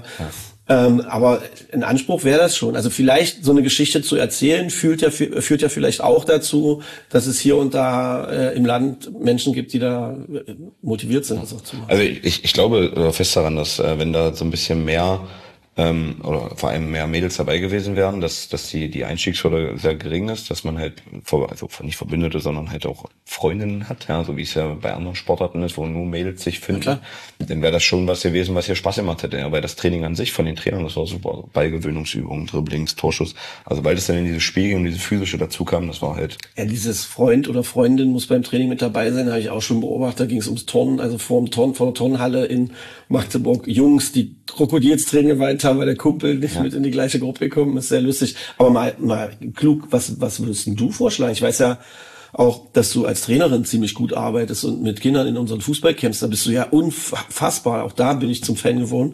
Speaker 3: Aber ein Anspruch wäre das schon. Also vielleicht so eine Geschichte zu erzählen, führt ja vielleicht auch dazu, dass es hier und da im Land Menschen gibt, die da motiviert sind, das auch zu machen.
Speaker 4: Also ich glaube fest daran, dass wenn da so ein bisschen mehr oder vor allem mehr Mädels dabei gewesen wären, dass die Einstiegshürde sehr gering ist, dass man halt also nicht Verbündete, sondern halt auch Freundinnen hat, ja, so wie es ja bei anderen Sportarten ist, wo nur Mädels sich finden, ja, dann wäre das schon was gewesen, was hier Spaß gemacht hätte, ja, weil das Training an sich von den Trainern, das war super, Ballgewöhnungsübungen, Dribblings, Torschuss, also weil das dann in dieses Spiel und diese physische dazu kam, das war halt...
Speaker 3: Ja, dieses Freund oder Freundin muss beim Training mit dabei sein, habe ich auch schon beobachtet, da ging es ums Turnen, also vor der Turnhalle in Magdeburg, Jungs, die Krokodilstraining weiter, weil der Kumpel nicht mit in die gleiche Gruppe gekommen ist, sehr lustig. Aber mal klug, was würdest denn du vorschlagen? Ich weiß ja auch, dass du als Trainerin ziemlich gut arbeitest und mit Kindern in unseren Fußballcamps, da bist du ja unfassbar, auch da bin ich zum Fan geworden.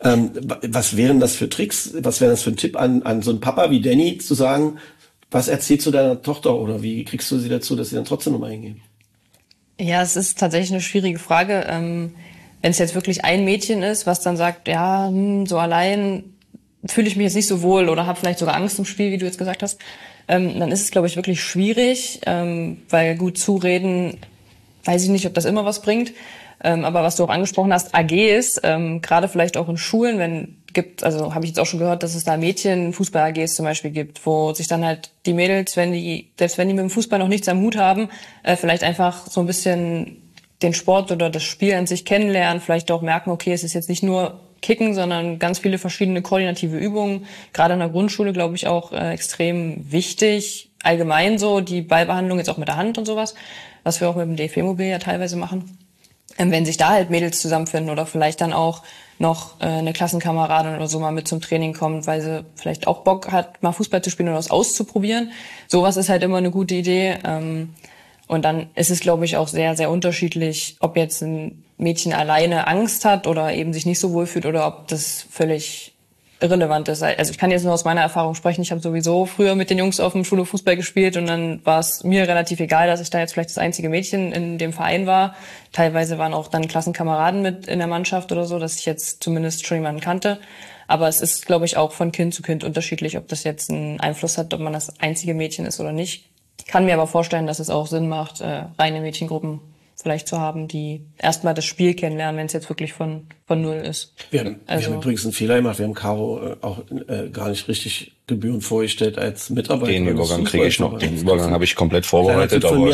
Speaker 3: Was wären das für Tricks, was wäre das für ein Tipp an so einen Papa wie Danny, zu sagen, was erzählst du deiner Tochter oder wie kriegst du sie dazu, dass sie dann trotzdem nochmal hingehen?
Speaker 5: Ja, es ist tatsächlich eine schwierige Frage. Wenn es jetzt wirklich ein Mädchen ist, was dann sagt, ja, so allein fühle ich mich jetzt nicht so wohl oder habe vielleicht sogar Angst im Spiel, wie du jetzt gesagt hast, dann ist es, glaube ich, wirklich schwierig, weil gut zureden, weiß ich nicht, ob das immer was bringt. Aber was du auch angesprochen hast, AGs, gerade vielleicht auch in Schulen, also habe ich jetzt auch schon gehört, dass es da Mädchen-Fußball-AGs zum Beispiel gibt, wo sich dann halt die Mädels, selbst wenn die mit dem Fußball noch nichts am Hut haben, vielleicht einfach so ein bisschen den Sport oder das Spiel an sich kennenlernen, vielleicht auch merken, okay, es ist jetzt nicht nur Kicken, sondern ganz viele verschiedene koordinative Übungen. Gerade in der Grundschule, glaube ich, auch extrem wichtig. Allgemein so die Ballbehandlung jetzt auch mit der Hand und sowas, was wir auch mit dem DFB-Mobil ja teilweise machen. Wenn sich da halt Mädels zusammenfinden oder vielleicht dann auch noch eine Klassenkameradin oder so mal mit zum Training kommt, weil sie vielleicht auch Bock hat, mal Fußball zu spielen oder was auszuprobieren. Sowas ist halt immer eine gute Idee. Und dann ist es, glaube ich, auch sehr, sehr unterschiedlich, ob jetzt ein Mädchen alleine Angst hat oder eben sich nicht so wohl fühlt oder ob das völlig irrelevant ist. Also ich kann jetzt nur aus meiner Erfahrung sprechen. Ich habe sowieso früher mit den Jungs auf dem Schule Fußball gespielt und dann war es mir relativ egal, dass ich da jetzt vielleicht das einzige Mädchen in dem Verein war. Teilweise waren auch dann Klassenkameraden mit in der Mannschaft oder so, dass ich jetzt zumindest schon jemanden kannte. Aber es ist, glaube ich, auch von Kind zu Kind unterschiedlich, ob das jetzt einen Einfluss hat, ob man das einzige Mädchen ist oder nicht. Ich kann mir aber vorstellen, dass es auch Sinn macht, reine Mädchengruppen vielleicht zu haben, die erstmal das Spiel kennenlernen, wenn es jetzt wirklich von null ist.
Speaker 3: Wir haben übrigens einen Fehler gemacht. Wir haben Caro auch gar nicht richtig gebührend vorgestellt als Mitarbeiter.
Speaker 4: Den Übergang kriege ich noch. Den Übergang habe ich komplett vorbereitet, aber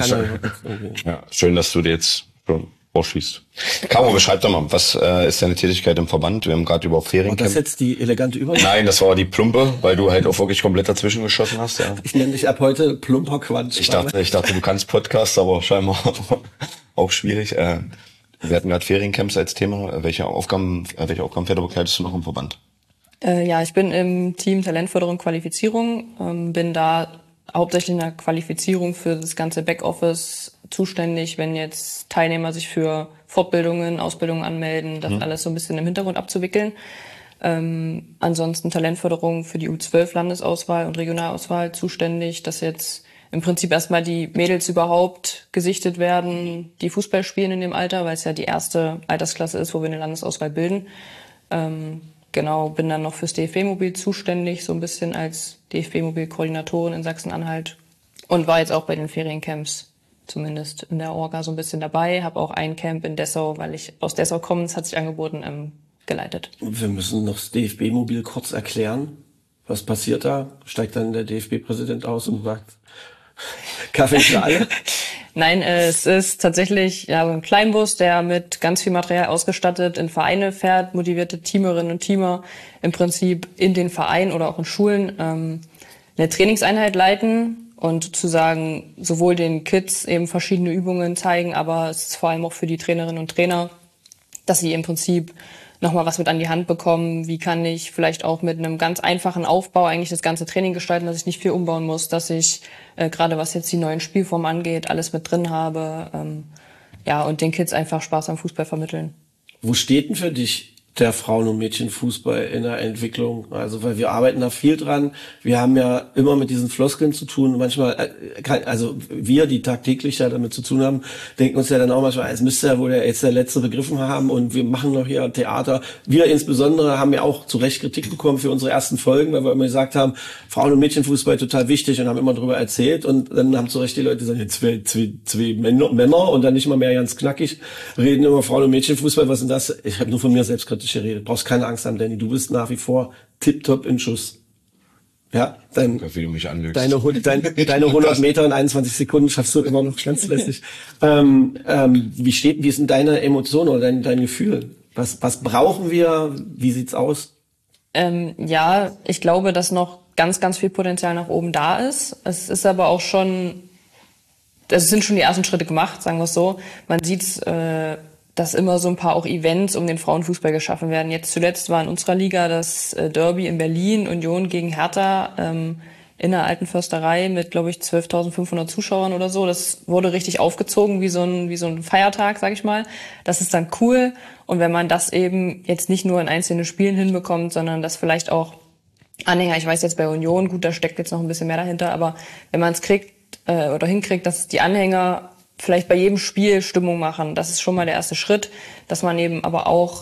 Speaker 4: schön, dass du dir jetzt schon vorschießt. Caro, beschreib doch mal, was ist deine Tätigkeit im Verband? Wir haben gerade über Feriencamp.
Speaker 3: War das jetzt die elegante Übergang?
Speaker 4: Nein, das war die Plumpe, weil du halt auch wirklich komplett dazwischen geschossen hast. Ja.
Speaker 3: Ich nenne dich ab heute plumper Quatsch.
Speaker 4: Ich dachte, du kannst Podcasts, aber scheinbar auch schwierig. Wir hatten gerade Feriencamps als Thema. Welche Aufgabenfelder bekleidest du noch im Verband?
Speaker 5: Ja, ich bin im Team Talentförderung Qualifizierung, bin da hauptsächlich in der Qualifizierung für das ganze Backoffice zuständig, wenn jetzt Teilnehmer sich für Fortbildungen, Ausbildungen anmelden, das alles so ein bisschen im Hintergrund abzuwickeln. Ansonsten Talentförderung für die U12-Landesauswahl und Regionalauswahl zuständig, dass jetzt im Prinzip erstmal die Mädels überhaupt gesichtet werden, die Fußball spielen in dem Alter, weil es ja die erste Altersklasse ist, wo wir eine Landesauswahl bilden. Genau, bin dann noch fürs DFB-Mobil zuständig, so ein bisschen als DFB-Mobil-Koordinatorin in Sachsen-Anhalt und war jetzt auch bei den Feriencamps zumindest in der Orga so ein bisschen dabei. Habe auch ein Camp in Dessau, weil ich aus Dessau komme, es hat sich angeboten, geleitet.
Speaker 3: Wir müssen noch das DFB-Mobil kurz erklären. Was passiert da? Steigt dann der DFB-Präsident aus und sagt, Kaffee für alle?
Speaker 5: Nein, es ist tatsächlich ein Kleinbus, der mit ganz viel Material ausgestattet in Vereine fährt, motivierte Teamerinnen und Teamer im Prinzip in den Vereinen oder auch in Schulen eine Trainingseinheit leiten und sozusagen sowohl den Kids eben verschiedene Übungen zeigen, aber es ist vor allem auch für die Trainerinnen und Trainer, dass sie im Prinzip nochmal was mit an die Hand bekommen. Wie kann ich vielleicht auch mit einem ganz einfachen Aufbau eigentlich das ganze Training gestalten, dass ich nicht viel umbauen muss, dass ich gerade was jetzt die neuen Spielformen angeht, alles mit drin habe. Und den Kids einfach Spaß am Fußball vermitteln.
Speaker 3: Wo steht denn für dich der Frauen- und Mädchenfußball in der Entwicklung? Also, weil wir arbeiten da viel dran. Wir haben ja immer mit diesen Floskeln zu tun. Manchmal, also wir, die tagtäglich ja damit zu tun haben, denken uns ja dann auch manchmal, es müsste ja wohl jetzt der Letzte begriffen haben und wir machen noch hier Theater. Wir insbesondere haben ja auch zu Recht Kritik bekommen für unsere ersten Folgen, weil wir immer gesagt haben, Frauen- und Mädchenfußball total wichtig und haben immer darüber erzählt und dann haben zu Recht die Leute gesagt, jetzt zwei Männer und dann nicht mal mehr ganz knackig reden über Frauen- und Mädchenfußball. Was ist denn das? Ich habe nur von mir selbstkritisch geredet. Brauchst keine Angst haben, Danny. Du bist nach wie vor tipptopp in Schuss. Ja,
Speaker 4: wie du mich anlügst.
Speaker 3: Deine 100 Meter in 21 Sekunden schaffst du immer noch ganz lässig. Wie ist denn deine Emotion oder dein Gefühl? Was brauchen wir? Wie sieht's aus?
Speaker 5: Ich glaube, dass noch ganz, ganz viel Potenzial nach oben da ist. Es ist aber auch schon, es sind schon die ersten Schritte gemacht, sagen wir es so. Man sieht dass immer so ein paar auch Events um den Frauenfußball geschaffen werden. Jetzt zuletzt war in unserer Liga das Derby in Berlin, Union gegen Hertha in der alten Försterei mit, glaube ich, 12.500 Zuschauern oder so. Das wurde richtig aufgezogen wie so ein Feiertag, sag ich mal. Das ist dann cool. Und wenn man das eben jetzt nicht nur in einzelnen Spielen hinbekommt, sondern das vielleicht auch Anhänger, ich weiß jetzt bei Union, gut, da steckt jetzt noch ein bisschen mehr dahinter, aber wenn man es kriegt oder hinkriegt, dass die Anhänger vielleicht bei jedem Spiel Stimmung machen. Das ist schon mal der erste Schritt, dass man eben aber auch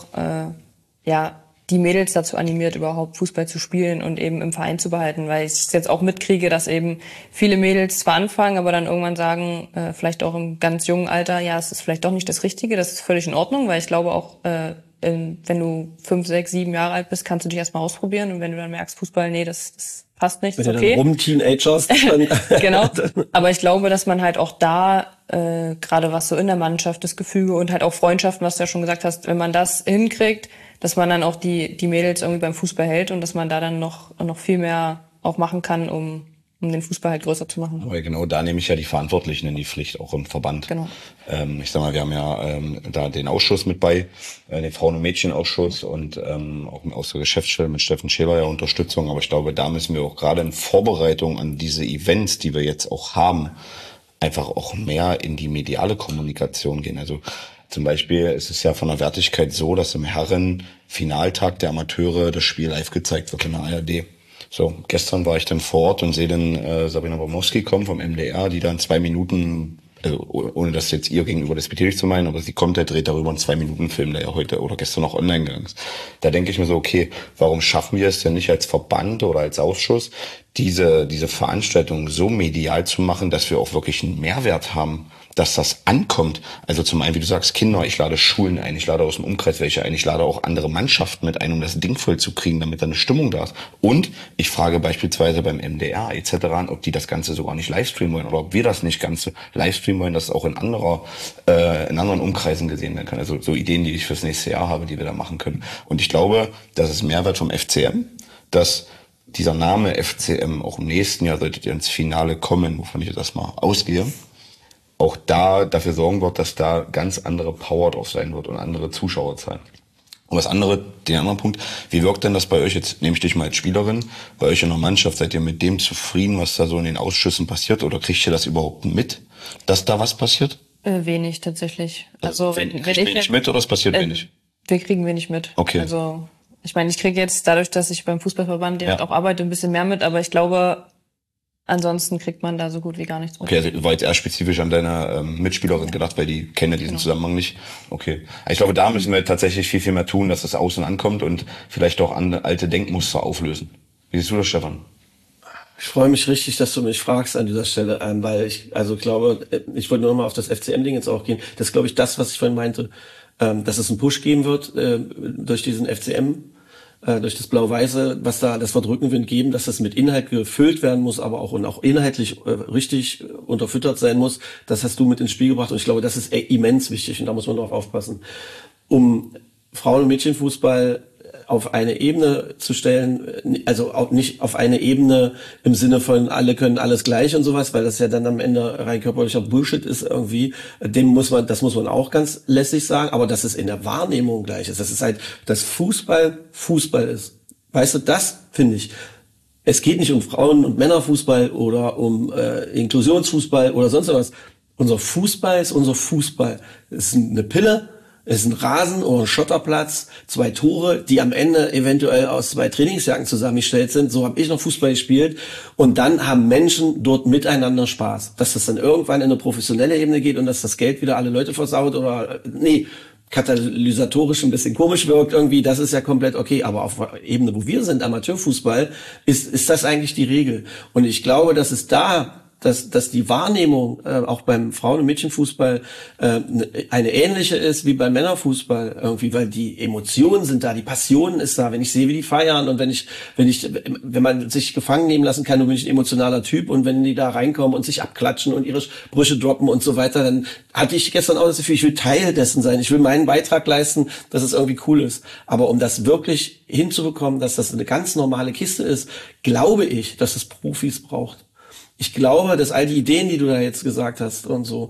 Speaker 5: die Mädels dazu animiert, überhaupt Fußball zu spielen und eben im Verein zu behalten, weil ich es jetzt auch mitkriege, dass eben viele Mädels zwar anfangen, aber dann irgendwann sagen, vielleicht auch im ganz jungen Alter, ja, es ist vielleicht doch nicht das Richtige, das ist völlig in Ordnung, weil ich glaube auch, wenn du 5, 6, 7 Jahre alt bist, kannst du dich erstmal ausprobieren und wenn du dann merkst, Fußball, nee, das passt nicht, ist okay.
Speaker 3: Wenn du dann Teenagers, dann
Speaker 5: genau. Aber ich glaube, dass man halt auch da, gerade was so in der Mannschaft, das Gefüge und halt auch Freundschaften, was du ja schon gesagt hast, wenn man das hinkriegt, dass man dann auch die Mädels irgendwie beim Fußball hält und dass man da dann noch viel mehr auch machen kann, um den Fußball halt größer zu machen.
Speaker 4: Aber genau da nehme ich ja die Verantwortlichen in die Pflicht, auch im Verband.
Speaker 5: Genau.
Speaker 4: Ich sag mal, wir haben ja da den Ausschuss mit bei, den Frauen- und Mädchenausschuss und auch aus der Geschäftsstelle mit Steffen Scheler ja Unterstützung. Aber ich glaube, da müssen wir auch gerade in Vorbereitung an diese Events, die wir jetzt auch haben, einfach auch mehr in die mediale Kommunikation gehen. Also zum Beispiel ist es ja von der Wertigkeit so, dass im Herren-Finaltag der Amateure das Spiel live gezeigt wird in der ARD. So, gestern war ich dann vor Ort und sehe dann Sabina Bomowski kommen vom MDR, die dann 2 Minuten, also ohne das jetzt ihr gegenüber despektierlich zu meinen, aber sie kommt, der dreht darüber einen 2-Minuten-Film, der ja heute oder gestern noch online gegangen ist. Da denke ich mir so, okay, warum schaffen wir es denn nicht als Verband oder als Ausschuss, diese Veranstaltung so medial zu machen, dass wir auch wirklich einen Mehrwert haben, dass das ankommt. Also zum einen, wie du sagst, Kinder, ich lade Schulen ein, ich lade aus dem Umkreis welche ein, ich lade auch andere Mannschaften mit ein, um das Ding voll zu kriegen, damit da eine Stimmung da ist. Und ich frage beispielsweise beim MDR etc. an, ob die das Ganze sogar nicht livestreamen wollen oder ob wir das nicht ganz livestreamen wollen, dass es auch in anderen Umkreisen gesehen werden kann. Also so Ideen, die ich fürs nächste Jahr habe, die wir da machen können. Und ich glaube, das ist Mehrwert vom FCM, dass dieser Name FCM auch im nächsten Jahr, solltet ihr ins Finale kommen, wovon ich jetzt erstmal ausgehe, auch da dafür sorgen wird, dass da ganz andere Power drauf sein wird und andere Zuschauerzahlen. Und den anderen Punkt, wie wirkt denn das bei euch jetzt, nehme ich dich mal als Spielerin, bei euch in der Mannschaft, seid ihr mit dem zufrieden, was da so in den Ausschüssen passiert oder kriegt ihr das überhaupt mit, dass da was passiert?
Speaker 5: Wenig tatsächlich. Also wenn ich
Speaker 4: nicht mit oder es passiert wenig?
Speaker 5: Wir kriegen wenig mit.
Speaker 4: Okay.
Speaker 5: Also ich meine, ich kriege jetzt dadurch, dass ich beim Fußballverband direkt auch arbeite, ein bisschen mehr mit, aber ich glaube, ansonsten kriegt man da so gut wie gar nichts mit.
Speaker 4: Okay, also war jetzt eher spezifisch an deiner Mitspielerin gedacht, weil die kennen ja diesen Zusammenhang nicht. Okay. Ich glaube, da müssen wir tatsächlich viel, viel mehr tun, dass das außen ankommt und vielleicht auch alte Denkmuster auflösen. Wie siehst du das, Stefan?
Speaker 3: Ich freue mich richtig, dass du mich fragst an dieser Stelle, weil ich glaube, ich wollte nur noch mal auf das FCM-Ding jetzt auch gehen. Das ist, glaube ich, das, was ich vorhin meinte, dass es einen Push geben wird durch diesen FCM. durch das Blau-Weiße, was da das wird Rückenwind geben, dass das mit Inhalt gefüllt werden muss, aber auch und auch inhaltlich richtig unterfüttert sein muss. Das hast du mit ins Spiel gebracht und ich glaube, das ist immens wichtig und da muss man drauf aufpassen. Um Frauen- und Mädchenfußball auf eine Ebene zu stellen, also auch nicht auf eine Ebene im Sinne von alle können alles gleich und sowas, weil das ja dann am Ende rein körperlicher Bullshit ist irgendwie, das muss man auch ganz lässig sagen, aber dass es in der Wahrnehmung gleich ist, das ist halt, dass Fußball ist. Weißt du, das finde ich. Es geht nicht um Frauen- und Männerfußball oder um Inklusionsfußball oder sonst was. Unser Fußball ist unser Fußball. Es ist eine Pille, es ist ein Rasen oder ein Schotterplatz, 2 Tore, die am Ende eventuell aus 2 Trainingsjacken zusammengestellt sind. So habe ich noch Fußball gespielt. Und dann haben Menschen dort miteinander Spaß. Dass das dann irgendwann in eine professionelle Ebene geht und dass das Geld wieder alle Leute versaut oder, katalysatorisch ein bisschen komisch wirkt irgendwie, das ist ja komplett okay. Aber auf der Ebene, wo wir sind, Amateurfußball, ist das eigentlich die Regel. Und ich glaube, dass es da dass die Wahrnehmung auch beim Frauen- und Mädchenfußball eine ähnliche ist wie beim Männerfußball irgendwie, weil die Emotionen sind da, die Passion ist da, wenn ich sehe, wie die feiern und wenn man sich gefangen nehmen lassen kann, dann bin ich ein emotionaler Typ und wenn die da reinkommen und sich abklatschen und ihre Sprüche droppen und so weiter, dann hatte ich gestern auch das Gefühl, ich will Teil dessen sein, ich will meinen Beitrag leisten, dass es irgendwie cool ist. Aber um das wirklich hinzubekommen, dass das eine ganz normale Kiste ist, glaube ich, dass es Profis braucht. Ich glaube, dass all die Ideen, die du da jetzt gesagt hast und so,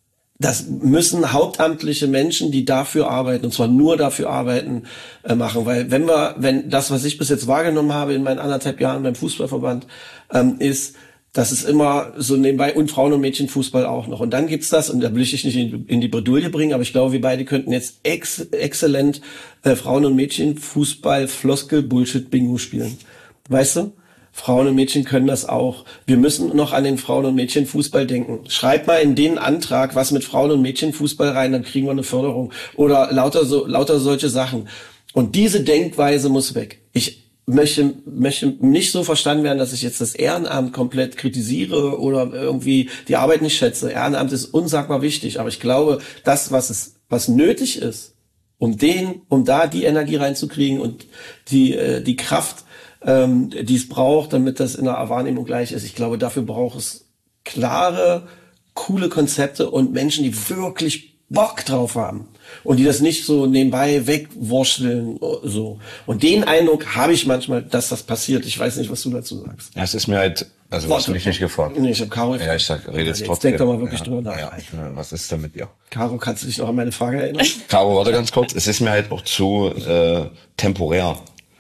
Speaker 3: das müssen hauptamtliche Menschen, die dafür arbeiten, und zwar nur dafür arbeiten, machen. Weil wenn das, was ich bis jetzt wahrgenommen habe in meinen 1,5 Jahren beim Fußballverband, ist, dass es immer so nebenbei und Frauen- und Mädchenfußball auch noch. Und dann gibt's das, und da will ich dich nicht in die Bredouille bringen, aber ich glaube, wir beide könnten jetzt exzellent Frauen- und Mädchenfußball Floskel-Bullshit-Bingo spielen. Weißt du? Frauen und Mädchen können das auch. Wir müssen noch an den Frauen- und Mädchenfußball denken. Schreib mal in den Antrag was mit Frauen- und Mädchenfußball rein, dann kriegen wir eine Förderung. Oder lauter solche Sachen. Und diese Denkweise muss weg. Ich möchte nicht so verstanden werden, dass ich jetzt das Ehrenamt komplett kritisiere oder irgendwie die Arbeit nicht schätze. Ehrenamt ist unsagbar wichtig. Aber ich glaube, das, was nötig ist, um da die Energie reinzukriegen und die Kraft, die es braucht, damit das in der Wahrnehmung gleich ist. Ich glaube, dafür braucht es klare, coole Konzepte und Menschen, die wirklich Bock drauf haben und die das nicht so nebenbei wegwurschteln, so. Und den Eindruck habe ich manchmal, dass das passiert. Ich weiß nicht, was du dazu sagst.
Speaker 4: Ja, es ist mir halt, also du hast mich nicht gefragt.
Speaker 3: Nee, ich habe Caro gefragt.
Speaker 4: Ja, ich sag, redest
Speaker 3: jetzt
Speaker 4: trotzdem.
Speaker 3: Denk doch mal wirklich drüber nach.
Speaker 4: Ja, was ist denn mit dir?
Speaker 3: Caro, kannst du dich noch an meine Frage erinnern?
Speaker 4: Caro, warte ganz kurz. Es ist mir halt auch zu temporär.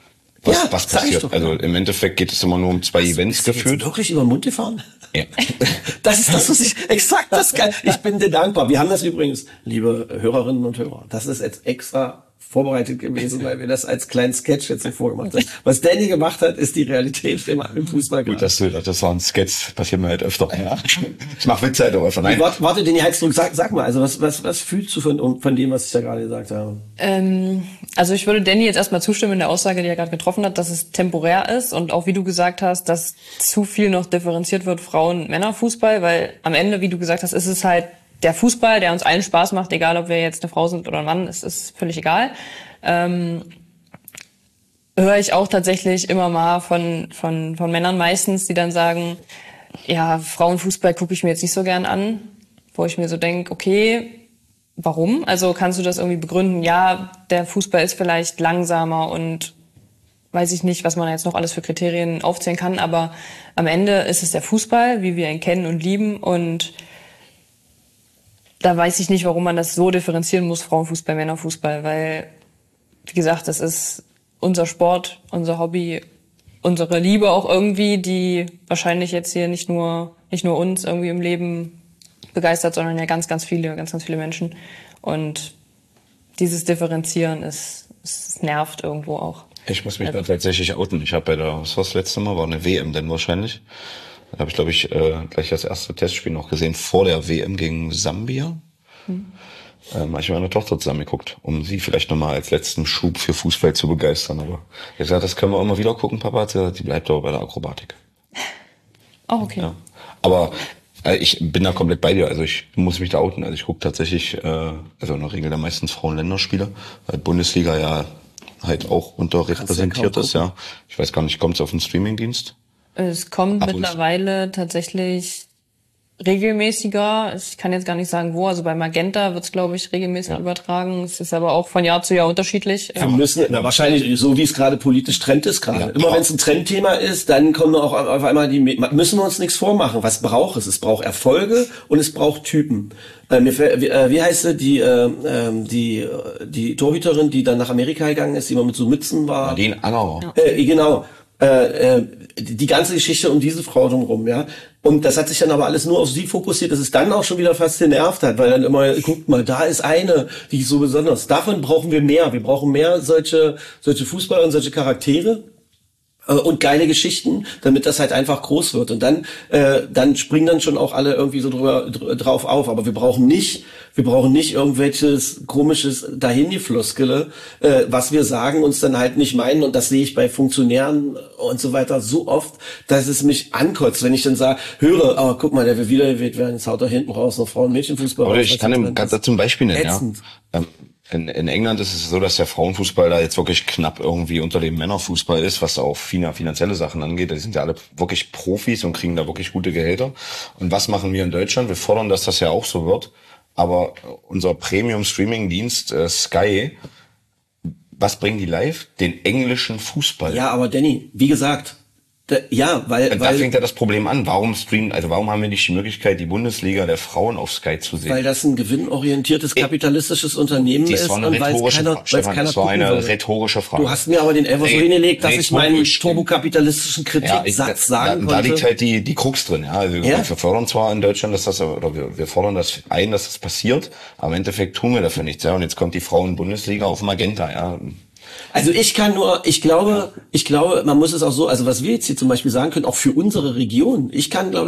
Speaker 4: Was passiert? Also im Endeffekt geht es immer nur um 2 Events gefühlt.
Speaker 3: Jetzt wirklich über den Mund gefahren?
Speaker 4: Ja.
Speaker 3: Das ist das, was ich exakt das geil. Ich bin dir dankbar. Wir haben das übrigens, liebe Hörerinnen und Hörer, das ist jetzt extra vorbereitet gewesen, weil wir das als kleinen Sketch jetzt vorgemacht haben. Was Danny gemacht hat, ist die Realität im Fußball.
Speaker 4: Gut, das war ein Sketch, passiert mir halt öfter. Ja. Ich mache Witze halt, aber von nein.
Speaker 3: Warte, Danny Heizdruck, sag mal, also was fühlst du von dem, was ich da gerade gesagt habe?
Speaker 5: Also ich würde Danny jetzt erstmal zustimmen in der Aussage, die er gerade getroffen hat, dass es temporär ist und auch wie du gesagt hast, dass zu viel noch differenziert wird Frauen-Männer-Fußball, weil am Ende, wie du gesagt hast, ist es halt der Fußball, der uns allen Spaß macht, egal ob wir jetzt eine Frau sind oder ein Mann, es ist völlig egal. Höre ich auch tatsächlich immer mal von Männern meistens, die dann sagen, ja, Frauenfußball gucke ich mir jetzt nicht so gern an, wo ich mir so denke, okay, warum? Also kannst du das irgendwie begründen? Ja, der Fußball ist vielleicht langsamer und weiß ich nicht, was man jetzt noch alles für Kriterien aufzählen kann, aber am Ende ist es der Fußball, wie wir ihn kennen und lieben, und da weiß ich nicht, warum man das so differenzieren muss, Frauenfußball, Männerfußball, weil, wie gesagt, das ist unser Sport, unser Hobby, unsere Liebe auch irgendwie, die wahrscheinlich jetzt hier nicht nur uns irgendwie im Leben begeistert, sondern ja ganz, ganz viele Menschen. Und dieses Differenzieren es nervt irgendwo auch.
Speaker 4: Ich muss mich da tatsächlich outen. Ich habe was war das letzte Mal? War eine WM denn wahrscheinlich. Da habe ich, glaube ich, gleich das erste Testspiel noch gesehen, vor der WM gegen Sambia. Habe ich mit meiner Tochter zusammen geguckt, um sie vielleicht nochmal als letzten Schub für Fußball zu begeistern. Aber ich habe gesagt, das können wir immer wieder gucken, Papa. Die bleibt aber bei der Akrobatik.
Speaker 5: Oh, okay.
Speaker 4: Ja. Aber ich bin da komplett bei dir. Also ich muss mich da outen. Also ich gucke tatsächlich, also in der Regel da meistens Frauen-Länderspiele, weil Bundesliga ja halt auch unterrepräsentiert ist, ja. Ich weiß gar nicht, kommt es auf den Streamingdienst?
Speaker 5: Es kommt mittlerweile tatsächlich regelmäßiger. Ich kann jetzt gar nicht sagen, wo. Also bei Magenta wird es, glaube ich, regelmäßig übertragen. Es ist aber auch von Jahr zu Jahr unterschiedlich.
Speaker 3: Wir müssen, wahrscheinlich, so wie es gerade politisch Trend ist gerade. Immer wenn es ein Trendthema ist, dann kommen auch auf einmal müssen wir uns nichts vormachen. Was braucht es? Es braucht Erfolge und es braucht Typen. Wie heißt sie, die Torhüterin, die dann nach Amerika gegangen ist, die immer mit so Mützen war?
Speaker 4: Nadine Angerer.
Speaker 3: Genau. Die ganze Geschichte um diese Frau drumherum, ja. Und das hat sich dann aber alles nur auf sie fokussiert, dass es dann auch schon wieder fast genervt hat, weil dann immer, guckt mal, da ist eine, die ist so besonders. Davon brauchen wir mehr. Wir brauchen mehr solche Fußballer und solche Charaktere. Und geile Geschichten, damit das halt einfach groß wird. Und dann springen dann schon auch alle irgendwie so drauf auf. Aber wir brauchen nicht irgendwelches komisches Dahingefloskele, was wir sagen, uns dann halt nicht meinen. Und das sehe ich bei Funktionären und so weiter so oft, dass es mich ankotzt, wenn ich dann sage, höre, guck mal, der will wiedergewählt werden, jetzt haut er hinten raus noch Frauen- und Mädchenfußball.
Speaker 4: Oder ich kann ihm ganz dazu ein Beispiel nennen, ätzend. Ja. In England ist es so, dass der Frauenfußball da jetzt wirklich knapp irgendwie unter dem Männerfußball ist, was auch finanzielle Sachen angeht. Die sind ja alle wirklich Profis und kriegen da wirklich gute Gehälter. Und was machen wir in Deutschland? Wir fordern, dass das ja auch so wird. Aber unser Premium-Streaming-Dienst Sky, was bringen die live? Den englischen Fußball.
Speaker 3: Ja, aber Danny, wie gesagt, weil
Speaker 4: fängt ja das Problem an. Warum haben wir nicht die Möglichkeit, die Bundesliga der Frauen auf Sky zu sehen?
Speaker 3: Weil das ein gewinnorientiertes kapitalistisches Unternehmen ist und weil es keiner
Speaker 4: das war eine rhetorische Frage.
Speaker 3: Du hast mir aber den Elfer so hingelegt, dass ich meinen turbokapitalistischen Kritiksatz sagen konnte.
Speaker 4: Da liegt halt die Krux drin. Ja, also wir fördern zwar in Deutschland, wir fordern das ein, dass das passiert, aber im Endeffekt tun wir dafür nichts. Ja, und jetzt kommt die Frauen-Bundesliga auf Magenta. Ja.
Speaker 3: Also ich glaube, man muss es auch so, also was wir jetzt hier zum Beispiel sagen können, auch für unsere Region, ich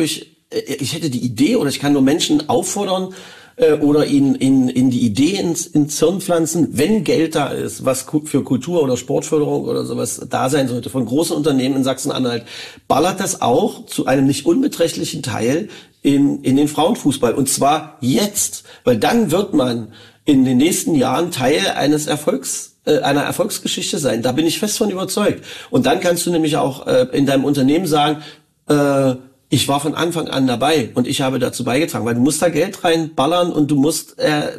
Speaker 3: hätte die Idee oder ich kann nur Menschen auffordern oder ihnen in die Idee ins Hirn pflanzen, wenn Geld da ist, was für Kultur- oder Sportförderung oder sowas da sein sollte, von großen Unternehmen in Sachsen-Anhalt, ballert das auch zu einem nicht unbeträchtlichen Teil in den Frauenfußball. Und zwar jetzt, weil dann wird man in den nächsten Jahren Teil einer Erfolgsgeschichte sein. Da bin ich fest von überzeugt. Und dann kannst du nämlich auch in deinem Unternehmen sagen, ich war von Anfang an dabei und ich habe dazu beigetragen, weil du musst da Geld reinballern und du musst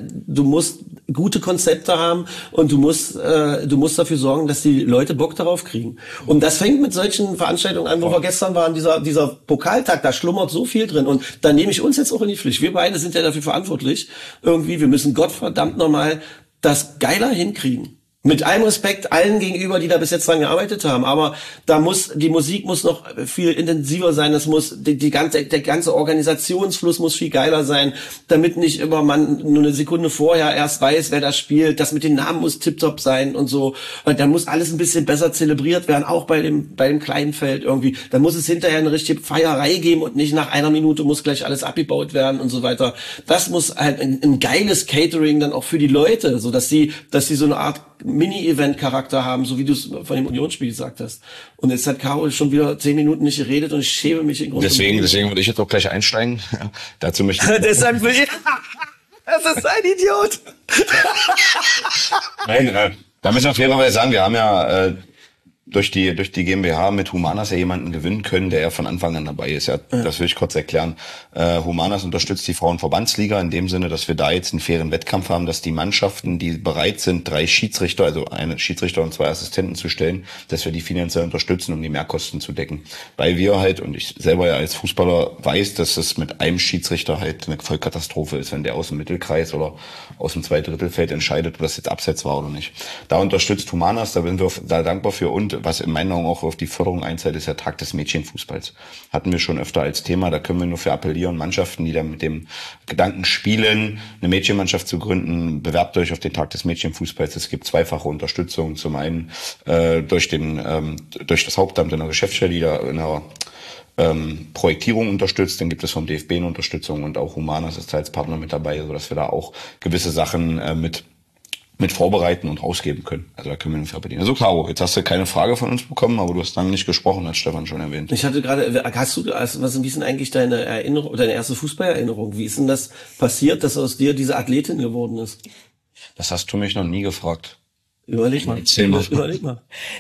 Speaker 3: gute Konzepte haben und du musst dafür sorgen, dass die Leute Bock darauf kriegen. Und das fängt mit solchen Veranstaltungen an, wo wir gestern waren, dieser Pokaltag, da schlummert so viel drin und da nehme ich uns jetzt auch in die Pflicht. Wir beide sind ja dafür verantwortlich. Irgendwie, wir müssen Gottverdammt nochmal das geiler hinkriegen. Mit allem Respekt allen gegenüber, die da bis jetzt dran gearbeitet haben. Aber die Musik muss noch viel intensiver sein. Es muss, der ganze Organisationsfluss muss viel geiler sein, damit nicht immer man nur eine Sekunde vorher erst weiß, wer das spielt. Das mit den Namen muss tipptopp sein und so. Und da muss alles ein bisschen besser zelebriert werden, auch bei dem kleinen Feld irgendwie. Dann muss es hinterher eine richtige Feierei geben und nicht nach einer Minute muss gleich alles abgebaut werden und so weiter. Das muss halt ein geiles Catering dann auch für die Leute, so dass sie so eine Art Mini-Event-Charakter haben, so wie du es von dem Unionsspiel gesagt hast. Und jetzt hat Caro schon wieder 10 Minuten nicht geredet und ich schäme mich in Grund.
Speaker 4: Deswegen würde ich jetzt auch gleich einsteigen. Ja, dazu möchte ich...
Speaker 3: Deshalb will ich... Das ist ein Idiot!
Speaker 4: Nein, da müssen wir fairerweise sagen, wir haben ja durch die GmbH mit Humanas ja jemanden gewinnen können, der ja von Anfang an dabei ist. Ja, das will ich kurz erklären. Humanas unterstützt die Frauenverbandsliga in dem Sinne, dass wir da jetzt einen fairen Wettkampf haben, dass die Mannschaften, die bereit sind, 3 Schiedsrichter, also einen Schiedsrichter und 2 Assistenten zu stellen, dass wir die finanziell unterstützen, um die Mehrkosten zu decken. Weil wir halt, und ich selber ja als Fußballer weiß, dass es mit einem Schiedsrichter halt eine Vollkatastrophe ist, wenn der aus dem Mittelkreis oder aus dem Zweidrittelfeld entscheidet, ob das jetzt Abseits war oder nicht. Da unterstützt Humanas, da sind wir da dankbar für. Und was in meinen Augen auch auf die Förderung einzahlt, ist der Tag des Mädchenfußballs. Hatten wir schon öfter als Thema, da können wir nur für appellieren, Mannschaften, die da mit dem Gedanken spielen, eine Mädchenmannschaft zu gründen, bewerbt euch auf den Tag des Mädchenfußballs. Es gibt zweifache Unterstützung, zum einen durch das Hauptamt in der Geschäftsstelle, die da in der Projektierung unterstützt, dann gibt es vom DFB eine Unterstützung und auch Humanas ist als Partner mit dabei, sodass wir da auch gewisse Sachen mit vorbereiten und rausgeben können. Also da können wir nicht bedienen. Also Caro, jetzt hast du keine Frage von uns bekommen, aber du hast lange nicht gesprochen, hat Stefan schon erwähnt.
Speaker 3: Ich hatte gerade, wie ist denn eigentlich deine Erinnerung, deine erste Fußballerinnerung? Wie ist denn das passiert, dass aus dir diese Athletin geworden ist?
Speaker 4: Das hast du mich noch nie gefragt.
Speaker 3: Überleg mal. Überleg mal.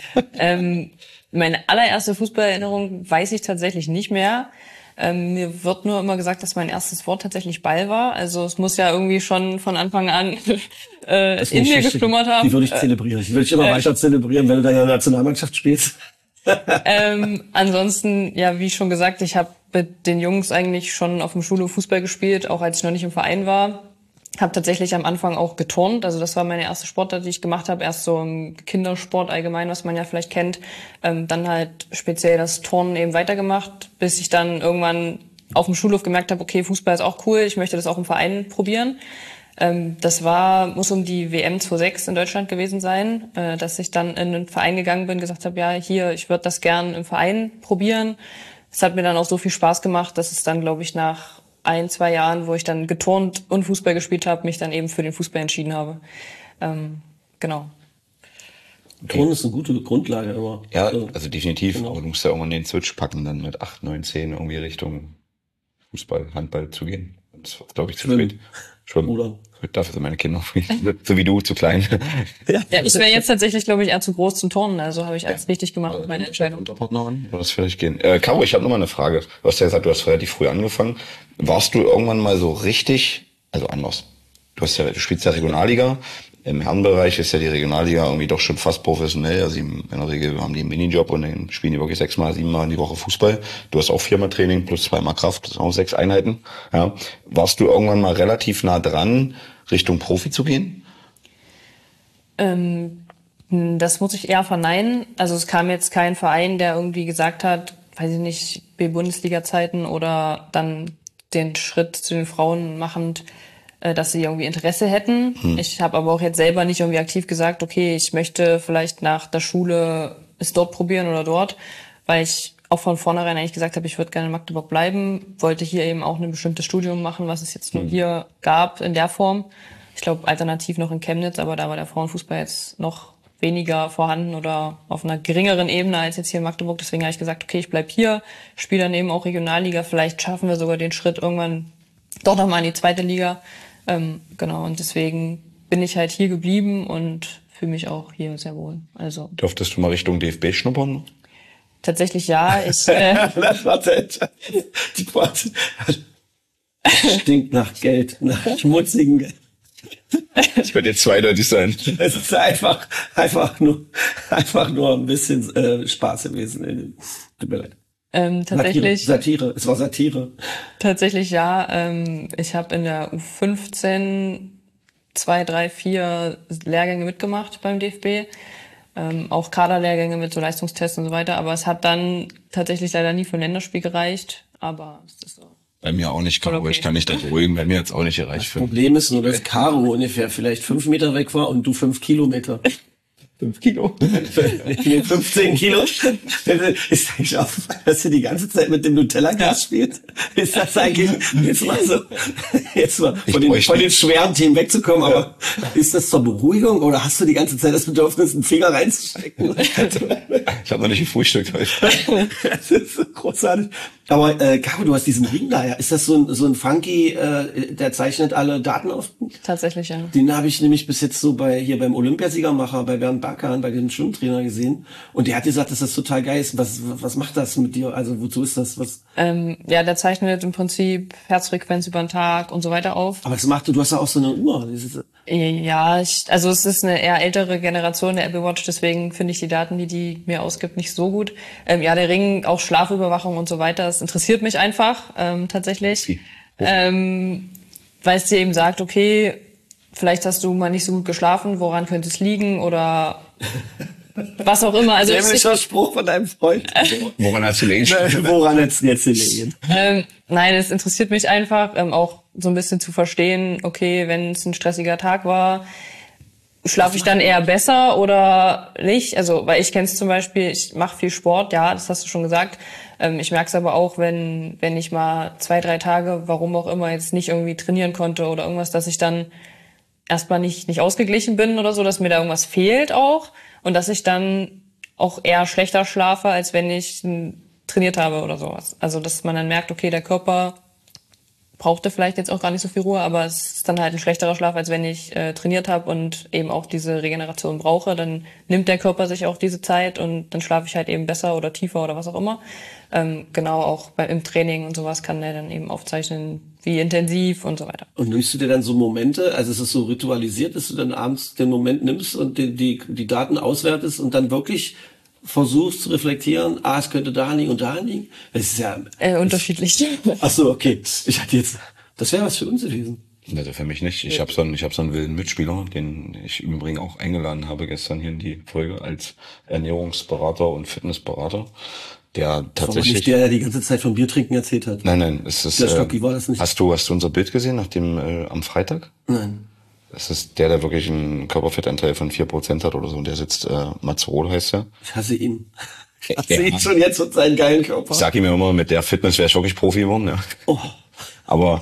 Speaker 5: Meine allererste Fußballerinnerung weiß ich tatsächlich nicht mehr. Mir wird nur immer gesagt, dass mein erstes Wort tatsächlich Ball war. Also es muss ja irgendwie schon von Anfang an in mir geschlummert haben.
Speaker 3: Die würde ich zelebrieren. Die würde ich immer weiter zelebrieren, wenn du da in der Nationalmannschaft spielst.
Speaker 5: Ansonsten, ja, wie schon gesagt, ich habe mit den Jungs eigentlich schon auf dem Schulhof Fußball gespielt, auch als ich noch nicht im Verein war. Habe tatsächlich am Anfang auch geturnt, also das war meine erste Sportart, die ich gemacht habe. Erst so im Kindersport allgemein, was man ja vielleicht kennt. Dann halt speziell das Turnen eben weitergemacht, bis ich dann irgendwann auf dem Schulhof gemerkt habe, okay, Fußball ist auch cool, ich möchte das auch im Verein probieren. Das muss um die WM 2006 in Deutschland gewesen sein, dass ich dann in einen Verein gegangen bin, gesagt habe, ja, hier, ich würde das gern im Verein probieren. Es hat mir dann auch so viel Spaß gemacht, dass es dann, glaube ich, nach 1-2 Jahren, wo ich dann geturnt und Fußball gespielt habe, mich dann eben für den Fußball entschieden habe. Genau.
Speaker 3: Turnen ist eine gute Grundlage immer.
Speaker 4: Ja, also definitiv.
Speaker 3: Genau.
Speaker 4: Aber du musst ja irgendwann den Switch packen, dann mit 8, 9, 10 irgendwie Richtung Fußball, Handball zu gehen. Das war, glaube ich, zu spät. Schwimmen.
Speaker 3: Oder?
Speaker 4: Dafür sind meine Kinder so wie du, zu klein.
Speaker 5: Ja, ich wäre jetzt tatsächlich, glaube ich, eher zu groß zum Turnen. Also habe ich alles richtig gemacht mit meiner Entscheidung.
Speaker 4: Unterpartnerin, soll das vielleicht gehen? Caro, ich habe noch mal eine Frage. Du hast ja gesagt, du hast relativ früh angefangen. Warst du irgendwann mal so richtig, also anders? Du spielst ja Regionalliga. Im Herrenbereich ist ja die Regionalliga irgendwie doch schon fast professionell. Also in der Regel haben die einen Minijob und dann spielen die wirklich 6-mal, 7-mal in die Woche Fußball. Du hast auch 4-mal Training plus 2-mal Kraft, das sind auch 6 Einheiten. Ja. Warst du irgendwann mal relativ nah dran, Richtung Profi zu gehen?
Speaker 5: Das muss ich eher verneinen. Also es kam jetzt kein Verein, der irgendwie gesagt hat, weiß ich nicht, B-Bundesliga-Zeiten oder dann den Schritt zu den Frauen machend, dass sie irgendwie Interesse hätten. Ich habe aber auch jetzt selber nicht irgendwie aktiv gesagt, okay, ich möchte vielleicht nach der Schule es dort probieren oder dort, weil ich auch von vornherein eigentlich gesagt habe, ich würde gerne in Magdeburg bleiben, wollte hier eben auch ein bestimmtes Studium machen, was es jetzt nur hier gab in der Form. Ich glaube, alternativ noch in Chemnitz, aber da war der Frauenfußball jetzt noch weniger vorhanden oder auf einer geringeren Ebene als jetzt hier in Magdeburg. Deswegen habe ich gesagt, okay, ich bleib hier, spiele dann eben auch Regionalliga. Vielleicht schaffen wir sogar den Schritt irgendwann doch nochmal in die 2. Liga. Genau, und deswegen bin ich halt hier geblieben und fühle mich auch hier sehr wohl. Also
Speaker 4: Durftest du mal Richtung DFB schnuppern?
Speaker 5: tatsächlich ja.
Speaker 3: Das war die Worte. Stinkt nach Geld, nach schmutzigem Geld.
Speaker 4: Das könnte jetzt zweideutig sein.
Speaker 3: Es ist einfach nur ein bisschen Spaß gewesen. Tut mir leid.
Speaker 5: Tatsächlich
Speaker 3: Satire. Es war Satire.
Speaker 5: Tatsächlich ja. Ich habe in der U15 2, 3, 4 Lehrgänge mitgemacht beim DFB. Auch Kaderlehrgänge mit so Leistungstests und so weiter. Aber es hat dann tatsächlich leider nie für ein Länderspiel gereicht. Aber es ist so.
Speaker 4: Bei mir auch nicht, Caro.
Speaker 5: Okay.
Speaker 4: Ich kann dich da beruhigen. Bei mir hat's auch nicht gereicht.
Speaker 3: Das Problem ist nur, dass Caro ungefähr vielleicht 5 Meter weg war und du 5 Kilometer.
Speaker 4: 5 Kilo.
Speaker 3: 15 Kilo. Ist eigentlich aufgefallen, dass ihr die ganze Zeit mit dem Nutella-Gas spielt? Ist das eigentlich, jetzt mal von den schweren Themen wegzukommen, aber ist das zur Beruhigung oder hast du die ganze Zeit das Bedürfnis, einen Finger reinzustecken?
Speaker 4: Ich habe noch nicht gefrühstückt heute.
Speaker 3: Das ist so großartig. Aber Caro, du hast diesen Ring da, ja. Ist das so ein Funky, der zeichnet alle Daten auf?
Speaker 5: Tatsächlich, ja.
Speaker 3: Den habe ich nämlich bis jetzt so beim Olympiasiegermacher, bei Bernd Barkan, bei dem Schwimmtrainer gesehen. Und der hat gesagt, dass das total geil ist. Was macht das mit dir? Also wozu ist das?
Speaker 5: Ja, der zeichnet im Prinzip Herzfrequenz über den Tag und so weiter auf.
Speaker 3: Aber du hast ja auch so eine Uhr.
Speaker 5: Ja, also es ist eine eher ältere Generation der Apple Watch, deswegen finde ich die Daten, die mir ausgibt, nicht so gut. Ja, der Ring, auch Schlafüberwachung und so weiter, das interessiert mich einfach tatsächlich. Weil es dir eben sagt, okay, vielleicht hast du mal nicht so gut geschlafen, woran könnte es liegen oder was auch immer. Also
Speaker 3: dämlicher Spruch von deinem Freund.
Speaker 4: Woran hast du gelegen?
Speaker 3: Woran hättest du jetzt gelegen?
Speaker 5: Nein, es interessiert mich einfach, auch so ein bisschen zu verstehen, okay, wenn es ein stressiger Tag war, schlafe ich dann eher besser oder nicht? Also, weil ich kenne es zum Beispiel, ich mache viel Sport, ja, das hast du schon gesagt. Ich merke es aber auch, wenn ich mal 2, 3 Tage, warum auch immer, jetzt nicht irgendwie trainieren konnte oder irgendwas, dass ich dann erstmal nicht ausgeglichen bin oder so, dass mir da irgendwas fehlt auch und dass ich dann auch eher schlechter schlafe, als wenn ich trainiert habe oder sowas. Also, dass man dann merkt, okay, der Körper brauchte vielleicht jetzt auch gar nicht so viel Ruhe, aber es ist dann halt ein schlechterer Schlaf, als wenn ich trainiert habe und eben auch diese Regeneration brauche. Dann nimmt der Körper sich auch diese Zeit und dann schlafe ich halt eben besser oder tiefer oder was auch immer. Genau, auch im Training und sowas kann der dann eben aufzeichnen, wie intensiv und so weiter.
Speaker 3: Und nimmst du dir dann so Momente, also es ist so ritualisiert, dass du dann abends den Moment nimmst und die Daten auswertest und dann wirklich versuchst zu reflektieren, es könnte da liegen und da liegen? Das ist ja
Speaker 5: unterschiedlich.
Speaker 3: Ach so, okay. Ich hatte jetzt, das wäre was für uns gewesen.
Speaker 4: Also für mich nicht. Ich habe so einen wilden Mitspieler, den ich im Übrigen auch eingeladen habe gestern hier in die Folge als Ernährungsberater und Fitnessberater, der tatsächlich...
Speaker 3: Nicht der die ganze Zeit vom Biertrinken erzählt hat.
Speaker 4: Nein, es ist...
Speaker 3: Der Stocki war das nicht.
Speaker 4: Hast du unser Bild gesehen nach dem am Freitag?
Speaker 3: Nein.
Speaker 4: Das ist der wirklich einen Körperfettanteil von 4% hat oder so. Und der sitzt, Mats Rohl heißt er.
Speaker 3: Ich hasse ihn. Ich hasse ihn schon jetzt mit seinem geilen Körper.
Speaker 4: Ich sag ihm immer, mit der Fitness wäre ich wirklich Profi geworden. Ja.
Speaker 3: Oh.
Speaker 4: Aber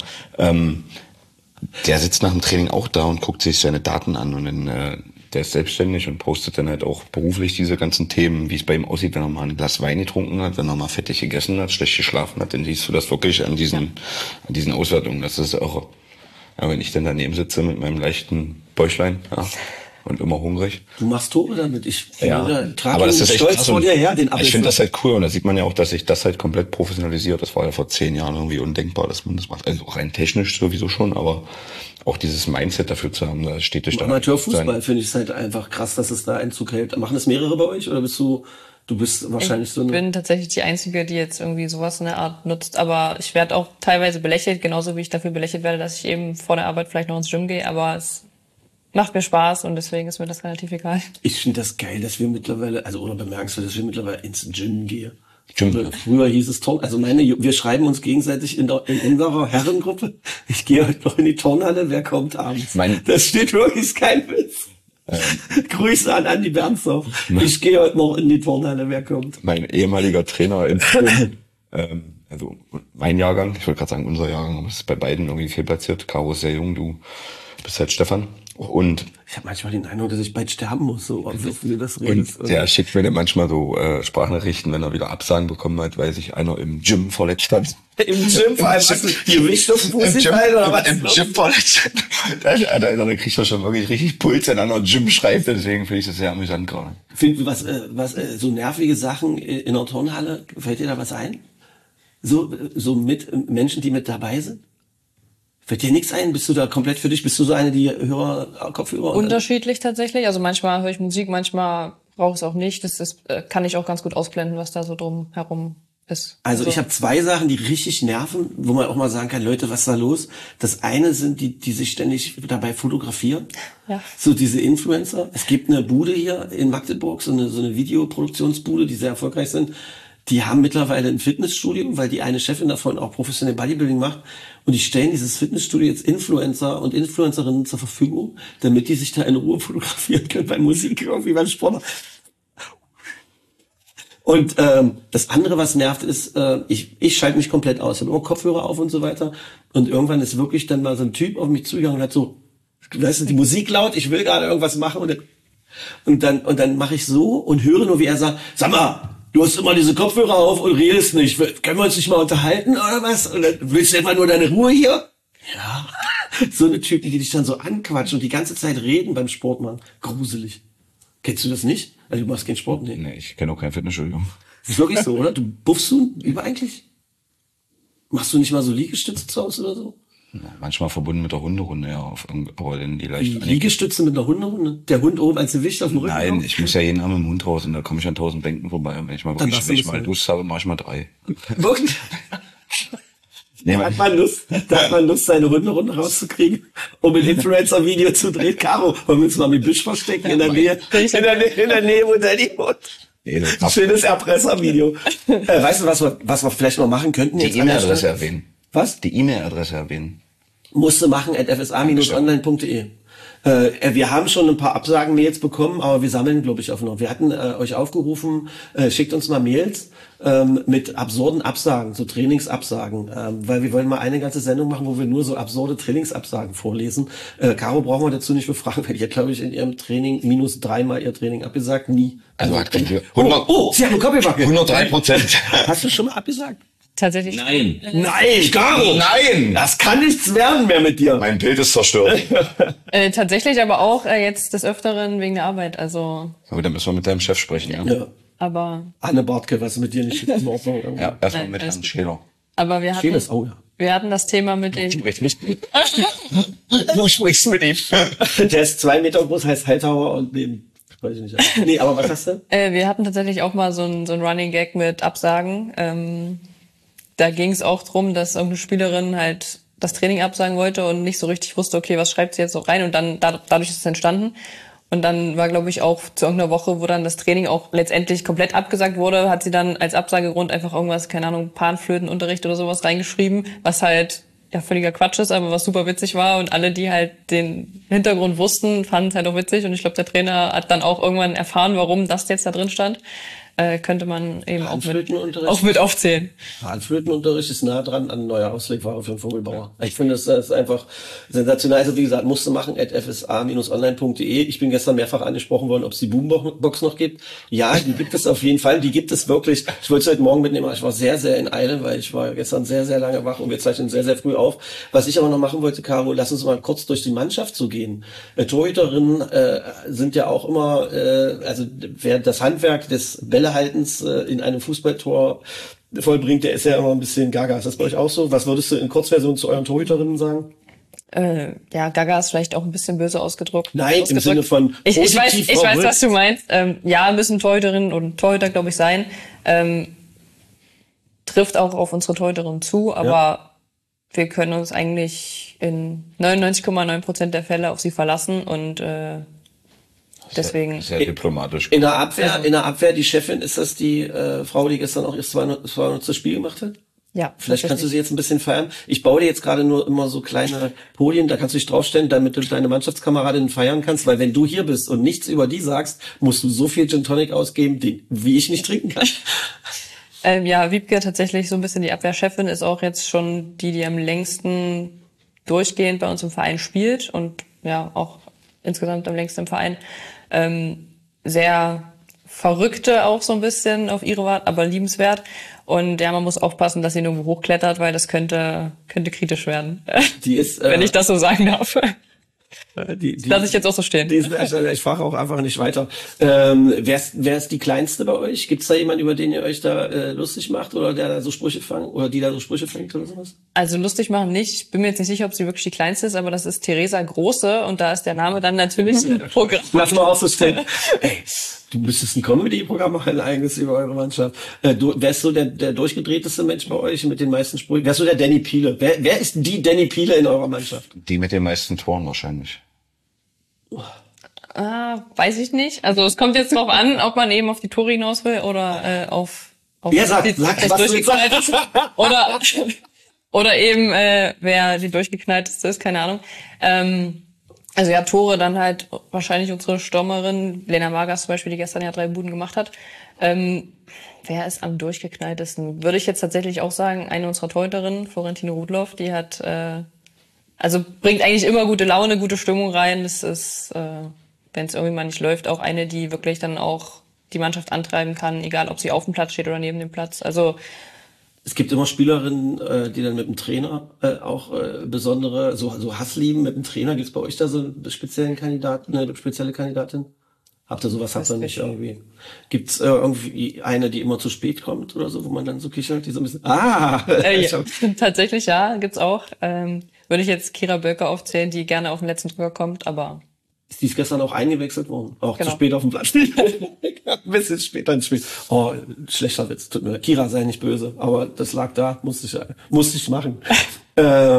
Speaker 4: der sitzt nach dem Training auch da und guckt sich seine Daten an. Und dann, der ist selbstständig und postet dann halt auch beruflich diese ganzen Themen, wie es bei ihm aussieht, wenn er mal ein Glas Wein getrunken hat, wenn er mal fettig gegessen hat, schlecht geschlafen hat. Dann siehst du das wirklich an diesen Auswertungen. Das ist irre. Ja, wenn ich dann daneben sitze mit meinem leichten Bäuchlein, ja, und immer hungrig.
Speaker 3: Du machst Tore damit. Ich
Speaker 4: trage
Speaker 3: aber das ist echt
Speaker 4: stolz
Speaker 3: krass vor dir her, den
Speaker 4: Ich finde das halt cool und da sieht man ja auch, dass sich das halt komplett professionalisiert. Das war ja vor 10 Jahren irgendwie undenkbar, dass man das macht. Also rein technisch sowieso schon, aber auch dieses Mindset dafür zu haben, da steht durch.
Speaker 3: Amateurfußball finde ich es halt einfach krass, dass es da Einzug hält. Machen das mehrere bei euch oder du bist wahrscheinlich so eine...
Speaker 5: Ich bin tatsächlich die Einzige, die jetzt irgendwie sowas in der Art nutzt, aber ich werde auch teilweise belächelt, genauso wie ich dafür belächelt werde, dass ich eben vor der Arbeit vielleicht noch ins Gym gehe, aber es macht mir Spaß und deswegen ist mir das relativ egal.
Speaker 3: Ich finde das geil, dass wir mittlerweile, oder bemerkenswert, dass wir mittlerweile ins Gym gehen.
Speaker 4: Gym.
Speaker 3: Früher hieß es Turn, wir schreiben uns gegenseitig in unserer Herrengruppe, ich gehe heute noch in die Turnhalle, wer kommt abends? Das steht wirklich, ist kein Witz. Grüße an Andi Bernsdorf. Ich gehe heute noch in die Turnhalle, wer kommt?
Speaker 4: Mein ehemaliger Trainer also mein Jahrgang, ich wollte gerade sagen unser Jahrgang, aber es ist bei beiden irgendwie fehlplatziert. Caro ist sehr jung, du bist halt Stefan. Und
Speaker 3: ich habe manchmal den Eindruck, dass ich bald sterben muss, so wie du das redest.
Speaker 4: Und der schickt mir dann manchmal so Sprachnachrichten, wenn er wieder Absagen bekommen hat, weil sich einer im Gym verletzt hat.
Speaker 3: Im Gym? Vor allem die Gewicht auf dem Fuß oder was?
Speaker 4: Im Gym verletzt. Da kriegt er schon wirklich richtig Puls, wenn einer Gym schreibt, deswegen finde ich das sehr amüsant gerade.
Speaker 3: Was so nervige Sachen in der Turnhalle, fällt dir da was ein? So mit Menschen, die mit dabei sind? Fällt dir nichts ein? Bist du da komplett für dich? Bist du so eine, die Kopfhörer?
Speaker 5: Unterschiedlich tatsächlich. Also manchmal höre ich Musik, manchmal brauche ich es auch nicht. Kann ich auch ganz gut ausblenden, was da so drum herum ist.
Speaker 3: Also ich habe 2 Sachen, die richtig nerven, wo man auch mal sagen kann, Leute, was ist da los? Das eine sind die sich ständig dabei fotografieren.
Speaker 5: Ja.
Speaker 3: So diese Influencer. Es gibt eine Bude hier in Magdeburg, so eine Videoproduktionsbude, die sehr erfolgreich sind. Die haben mittlerweile ein Fitnessstudio, weil die eine Chefin davon auch professionell Bodybuilding macht. Und die stellen dieses Fitnessstudio jetzt Influencer und Influencerinnen zur Verfügung, damit die sich da in Ruhe fotografieren können bei Musik, irgendwie beim Sport. Und das andere, was nervt, ist, ich schalte mich komplett aus. Ich habe immer Kopfhörer auf und so weiter. Und irgendwann ist wirklich dann mal so ein Typ auf mich zugegangen und hat so, weißt du, die Musik laut, ich will gerade irgendwas machen. Und dann mache ich so und höre nur, wie er sagt, sag mal, du hast immer diese Kopfhörer auf und redest nicht. Können wir uns nicht mal unterhalten oder was? Und dann willst du etwa nur deine Ruhe hier? Ja. So eine Typen, die dich dann so anquatschen und die ganze Zeit reden beim Sport, Mann. Gruselig. Kennst du das nicht? Also du machst keinen Sport, ne?
Speaker 4: Nee, ich kenne auch kein Fitnessstudio.
Speaker 3: Ist wirklich so, oder? Buffst du eigentlich? Machst du nicht mal so Liegestütze zu Hause oder so?
Speaker 4: Manchmal verbunden mit der Hunderunde, ja. Aber dann die leicht
Speaker 3: Liegestütze mit einer Hunderunde? Der Hund oben als Gewicht auf dem Rücken?
Speaker 4: Nein, ich muss ja jeden Abend mit dem Hund raus und da komme ich an 1000 Bänken vorbei. Und wenn ich mal Lust habe, mache ich mal 3.
Speaker 3: Wirklich?
Speaker 4: Nee,
Speaker 3: da hat man Lust, seine Hunderunde rauszukriegen, um ein Influencer-Video zu drehen. Caro, wollen wir uns mal im Büsch verstecken, in der Nähe, wo Danny wohnt. Ein schönes Erpresservideo. Weißt du, was wir vielleicht noch machen könnten?
Speaker 4: Die E-Mail-Adresse erwähnen.
Speaker 3: Was?
Speaker 4: Die E-Mail-Adresse erwähnen.
Speaker 3: Musste machen @fsa-online.de. Wir haben schon ein paar Absagen-Mails bekommen, aber wir sammeln, glaube ich, auch noch. Wir hatten euch aufgerufen, schickt uns mal Mails mit absurden Absagen, so Trainingsabsagen, weil wir wollen mal eine ganze Sendung machen, wo wir nur so absurde Trainingsabsagen vorlesen. Caro brauchen wir dazu nicht befragen, weil die hat, glaube ich, in ihrem Training -3-mal ihr Training abgesagt. Nie.
Speaker 4: Also hat
Speaker 3: 100, sie hat einen Kopf gebacken.
Speaker 4: 103%.
Speaker 3: Hast du schon mal abgesagt?
Speaker 5: Tatsächlich.
Speaker 4: Nein.
Speaker 3: Nein, Caro!
Speaker 4: Nein!
Speaker 3: Das kann nichts werden mehr mit dir.
Speaker 4: Mein Bild ist zerstört.
Speaker 5: Tatsächlich aber auch jetzt des Öfteren wegen der Arbeit. Also,
Speaker 4: Aber dann müssen wir mit deinem Chef sprechen, ja?
Speaker 3: Ja.
Speaker 5: aber
Speaker 3: Anne Bartke, was ist mit dir nicht in Ordnung?
Speaker 4: Ja, erstmal
Speaker 5: Nein,
Speaker 4: mit
Speaker 5: alles
Speaker 4: Herrn
Speaker 5: gut.
Speaker 4: Scheler.
Speaker 5: aber
Speaker 3: Schönes, oh ja.
Speaker 5: wir hatten das Thema mit den.
Speaker 4: Sprich nicht. Du sprichst mit ihm.
Speaker 3: Der ist 2 Meter groß, heißt Hightower und neben. Weiß ich nicht. Nee, aber was hast du?
Speaker 5: Wir hatten tatsächlich auch mal so ein Running Gag mit Absagen. Da ging es auch drum, dass irgendeine Spielerin halt das Training absagen wollte und nicht so richtig wusste, okay, was schreibt sie jetzt noch rein? Und dann dadurch ist es entstanden. Und dann war, glaube ich, auch zu irgendeiner Woche, wo dann das Training auch letztendlich komplett abgesagt wurde, hat sie dann als Absagegrund einfach irgendwas, keine Ahnung, Panflötenunterricht oder sowas reingeschrieben, was halt ja völliger Quatsch ist, aber was super witzig war. Und alle, die halt den Hintergrund wussten, fanden es halt auch witzig. Und ich glaube, der Trainer hat dann auch irgendwann erfahren, warum das jetzt da drin stand. Könnte man eben auch mit aufzählen.
Speaker 3: Panflötenunterricht ist nah dran an neuer Auslegware für einen Vogelbauer. Ich finde, das ist einfach sensationell. Also wie gesagt, musst du machen, @fsa-online.de. Ich bin gestern mehrfach angesprochen worden, ob es die Boombox noch gibt. Ja, die gibt es auf jeden Fall. Die gibt es wirklich. Ich wollte es heute Morgen mitnehmen, aber ich war sehr, sehr in Eile, weil ich war gestern sehr, sehr lange wach und wir zeichnen sehr, sehr früh auf. Was ich aber noch machen wollte, Caro, lass uns mal kurz durch die Mannschaft so gehen. Torhüterinnen sind ja auch immer, also wer das Handwerk des Bällehaltens in einem Fußballtor vollbringt, der ist ja immer ein bisschen gaga. Ist das bei euch auch so? Was würdest du in Kurzversion zu euren Torhüterinnen sagen?
Speaker 5: Ja, gaga ist vielleicht auch ein bisschen böse ausgedrückt.
Speaker 3: Nein, im Sinne von
Speaker 5: ich weiß,
Speaker 3: verrückt.
Speaker 5: was du meinst. Ja, müssen Torhüterinnen und Torhüter, glaube ich, sein. Trifft auch auf unsere Torhüterinnen zu, aber wir können uns eigentlich in 99,9% der Fälle auf sie verlassen und deswegen.
Speaker 4: Sehr diplomatisch.
Speaker 3: In der Abwehr, die Chefin, ist das die Frau, die gestern auch ihr 200. Spiel gemacht hat?
Speaker 5: Ja.
Speaker 3: Vielleicht kannst du sie jetzt ein bisschen feiern. Ich baue dir jetzt gerade nur immer so kleine Podien, da kannst du dich draufstellen, damit du deine Mannschaftskameradinnen feiern kannst, weil wenn du hier bist und nichts über die sagst, musst du so viel Gin Tonic ausgeben, wie ich nicht trinken kann.
Speaker 5: Ja, Wiebke tatsächlich so ein bisschen die Abwehrchefin, ist auch jetzt schon die am längsten durchgehend bei uns im Verein spielt und ja, auch insgesamt am längsten im Verein. Sehr verrückte auch so ein bisschen auf ihre Art, aber liebenswert. Und ja, man muss aufpassen, dass sie nirgendwo hochklettert, weil das könnte kritisch werden.
Speaker 3: Die ist,
Speaker 5: wenn ich das so sagen darf. Lass ich jetzt auch so stehen.
Speaker 3: Ich frage auch einfach nicht weiter. Wer ist die Kleinste bei euch? Gibt es da jemanden, über den ihr euch da lustig macht oder der da so Sprüche fangt oder die da so Sprüche fängt oder sowas?
Speaker 5: Also lustig machen nicht. Ich bin mir jetzt nicht sicher, ob sie wirklich die Kleinste ist, aber das ist Theresa Große und da ist der Name dann natürlich Programm.
Speaker 3: Lass mal auch so stellen. Ey, du müsstest ein Comedy-Programm machen, ein eigenes über eure Mannschaft. Wärst du der durchgedrehteste Mensch bei euch mit den meisten Sprüchen? Wärst du der Danny Piele? Wer ist die Danny Piele in eurer Mannschaft?
Speaker 4: Die mit den meisten Toren wahrscheinlich.
Speaker 5: Weiß ich nicht. Also es kommt jetzt drauf an, ob man eben auf die Tore hinaus will oder auf
Speaker 3: Wer sagt, was du jetzt sagst.
Speaker 5: Oder eben wer die durchgeknallteste ist, keine Ahnung. Also ja, Tore dann halt wahrscheinlich unsere Stürmerin, Lena Vargas zum Beispiel, die gestern ja 3 Buden gemacht hat. Wer ist am durchgeknalltesten? Würde ich jetzt tatsächlich auch sagen, eine unserer Torhüterinnen, Florentine Rudloff, die hat, also bringt eigentlich immer gute Laune, gute Stimmung rein. Das ist, wenn es irgendwie mal nicht läuft, auch eine, die wirklich dann auch die Mannschaft antreiben kann, egal ob sie auf dem Platz steht oder neben dem Platz. Also
Speaker 3: es gibt immer Spielerinnen, die dann mit dem Trainer auch besondere, so Hasslieben mit dem Trainer. Gibt's bei euch da so einen speziellen Kandidaten, eine spezielle Kandidatin? Habt ihr sowas? Habt ihr nicht irgendwie? Gibt's irgendwie eine, die immer zu spät kommt oder so, wo man dann so kichert, die so ein bisschen,
Speaker 5: ja. Tatsächlich ja, gibt's auch. Würde ich jetzt Kira Bölker aufzählen, die gerne auf den letzten Drücker kommt, aber
Speaker 3: die ist gestern auch eingewechselt worden. Auch
Speaker 5: genau.
Speaker 3: Zu spät auf dem Platz. Ein bisschen später ins Spiel. Oh, schlechter Witz. Tut mir leid. Kira, sei nicht böse. Aber das lag da. Musste ich machen. Ja,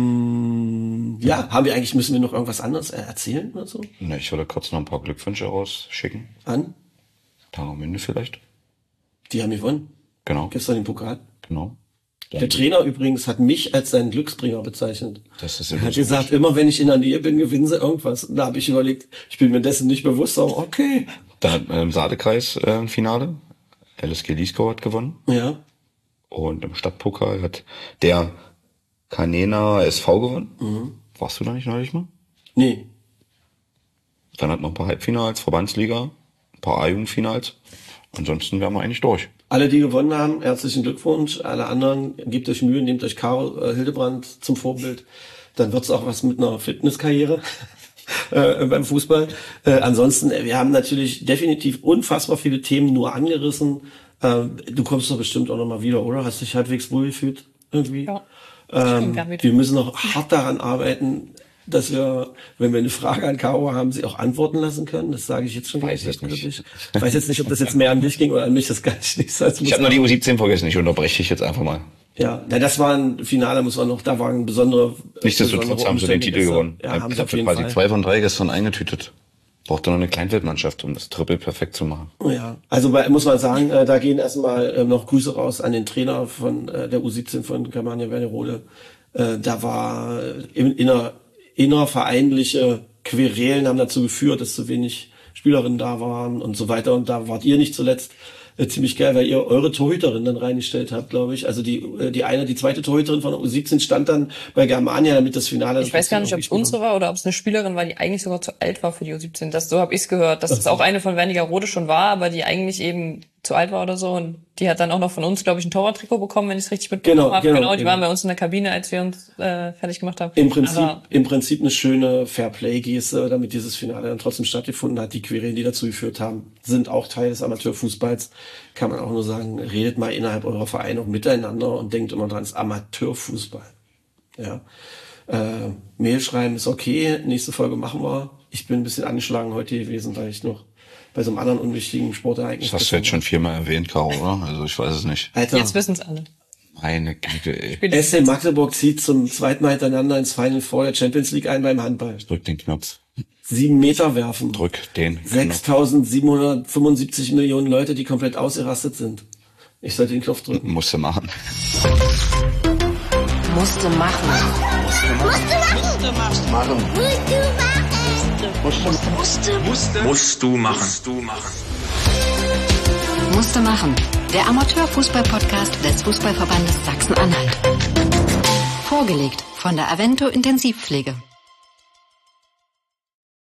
Speaker 3: müssen wir noch irgendwas anderes erzählen oder so?
Speaker 4: Ne, ich würde kurz noch ein paar Glückwünsche rausschicken.
Speaker 3: An?
Speaker 4: Taramünde vielleicht.
Speaker 3: Die haben gewonnen.
Speaker 4: Genau.
Speaker 3: Gestern den Pokal.
Speaker 4: Genau.
Speaker 3: Der Trainer übrigens hat mich als seinen Glücksbringer bezeichnet.
Speaker 4: Das ist
Speaker 3: er hat gesagt, immer wenn ich in der Nähe bin, gewinnen sie irgendwas. Und da habe ich überlegt, ich bin mir dessen nicht bewusst, aber okay.
Speaker 4: Da hat im Sadekreis Finale. LSG Lieskau hat gewonnen.
Speaker 3: Ja.
Speaker 4: Und im Stadtpokal hat der Canena SV gewonnen.
Speaker 3: Mhm.
Speaker 4: Warst du da nicht neulich mal?
Speaker 3: Nee.
Speaker 4: Dann hat noch ein paar Halbfinals, Verbandsliga, ein paar A-Jugendfinals. Ansonsten wären wir eigentlich durch.
Speaker 3: Alle, die gewonnen haben, herzlichen Glückwunsch. Alle anderen, gebt euch Mühe, nehmt euch Caro Hildebrand zum Vorbild. Dann wird's auch was mit einer Fitnesskarriere beim Fußball. Ansonsten, wir haben natürlich definitiv unfassbar viele Themen nur angerissen. Du kommst doch bestimmt auch nochmal wieder, oder? Hast dich halbwegs wohl gefühlt irgendwie?
Speaker 5: Ja.
Speaker 3: Wir müssen noch hart daran arbeiten, dass wir, wenn wir eine Frage an Caro haben, sie auch antworten lassen können. Das sage ich jetzt schon.
Speaker 4: Weiß ich nicht.
Speaker 3: Ich weiß jetzt nicht, ob das jetzt mehr an dich ging oder an mich, das kann ich nicht sagen.
Speaker 4: Ich habe noch die U17 vergessen, ich unterbreche dich jetzt einfach mal.
Speaker 3: Ja, das war ein Finale, muss man noch, da war ein besonderer...
Speaker 4: Nichtsdestotrotz haben sie den Titel gewonnen.
Speaker 3: Ja, haben sie auf jeden
Speaker 4: quasi
Speaker 3: Fall.
Speaker 4: 2 von 3 gestern eingetütet. Braucht noch eine Kleinfeldmannschaft, um das Triple perfekt zu machen.
Speaker 3: Ja, also muss man sagen, da gehen erstmal noch Grüße raus an den Trainer von der U17 von Germania Wernigerode. Da war innervereinliche Querelen haben dazu geführt, dass zu wenig Spielerinnen da waren und so weiter. Und da wart ihr nicht zuletzt ziemlich geil, weil ihr eure Torhüterin dann reingestellt habt, glaube ich. Also die zweite Torhüterin von der U17 stand dann bei Germania, damit das Finale...
Speaker 5: Ich weiß gar nicht, ob es unsere war oder ob es eine Spielerin war, die eigentlich sogar zu alt war für die U17. So habe ich es gehört, dass es auch eine von Wernigerode schon war, aber die eigentlich eben zu alt war oder so. Und die hat dann auch noch von uns, glaube ich, ein Torwarttrikot bekommen, wenn ich es richtig mitbekommen habe. Genau, die waren bei uns in der Kabine, als wir uns fertig gemacht haben.
Speaker 3: Im Prinzip eine schöne Fairplay-Geste, damit dieses Finale dann trotzdem stattgefunden hat. Die Querelen, die dazu geführt haben, sind auch Teil des Amateurfußballs. Kann man auch nur sagen, redet mal innerhalb eurer Vereine auch miteinander und denkt immer dran, es ist Amateurfußball. Ja. Mail schreiben ist okay, nächste Folge machen wir. Ich bin ein bisschen angeschlagen heute gewesen, weil ich noch bei so einem anderen unwichtigen Sportereignis...
Speaker 4: Das hast du jetzt schon 4-mal erwähnt, Caro, oder? Also ich weiß es nicht.
Speaker 3: Alter,
Speaker 5: Jetzt wissen es alle.
Speaker 4: Meine Güte, ey.
Speaker 3: SC Magdeburg zieht zum zweiten Mal hintereinander ins Final Four der Champions League ein beim Handball.
Speaker 4: Drück den Knopf.
Speaker 3: 7 Meter werfen.
Speaker 4: Drück den Knopf.
Speaker 3: 6.775 Millionen Leute, die komplett ausgerastet sind. Ich sollte den Knopf drücken.
Speaker 4: Musste machen.
Speaker 1: Musste machen.
Speaker 2: Musst du machen.
Speaker 1: Musste machen. Der Amateurfußball-Podcast des Fußballverbandes Sachsen-Anhalt. Vorgelegt von der Avento Intensivpflege.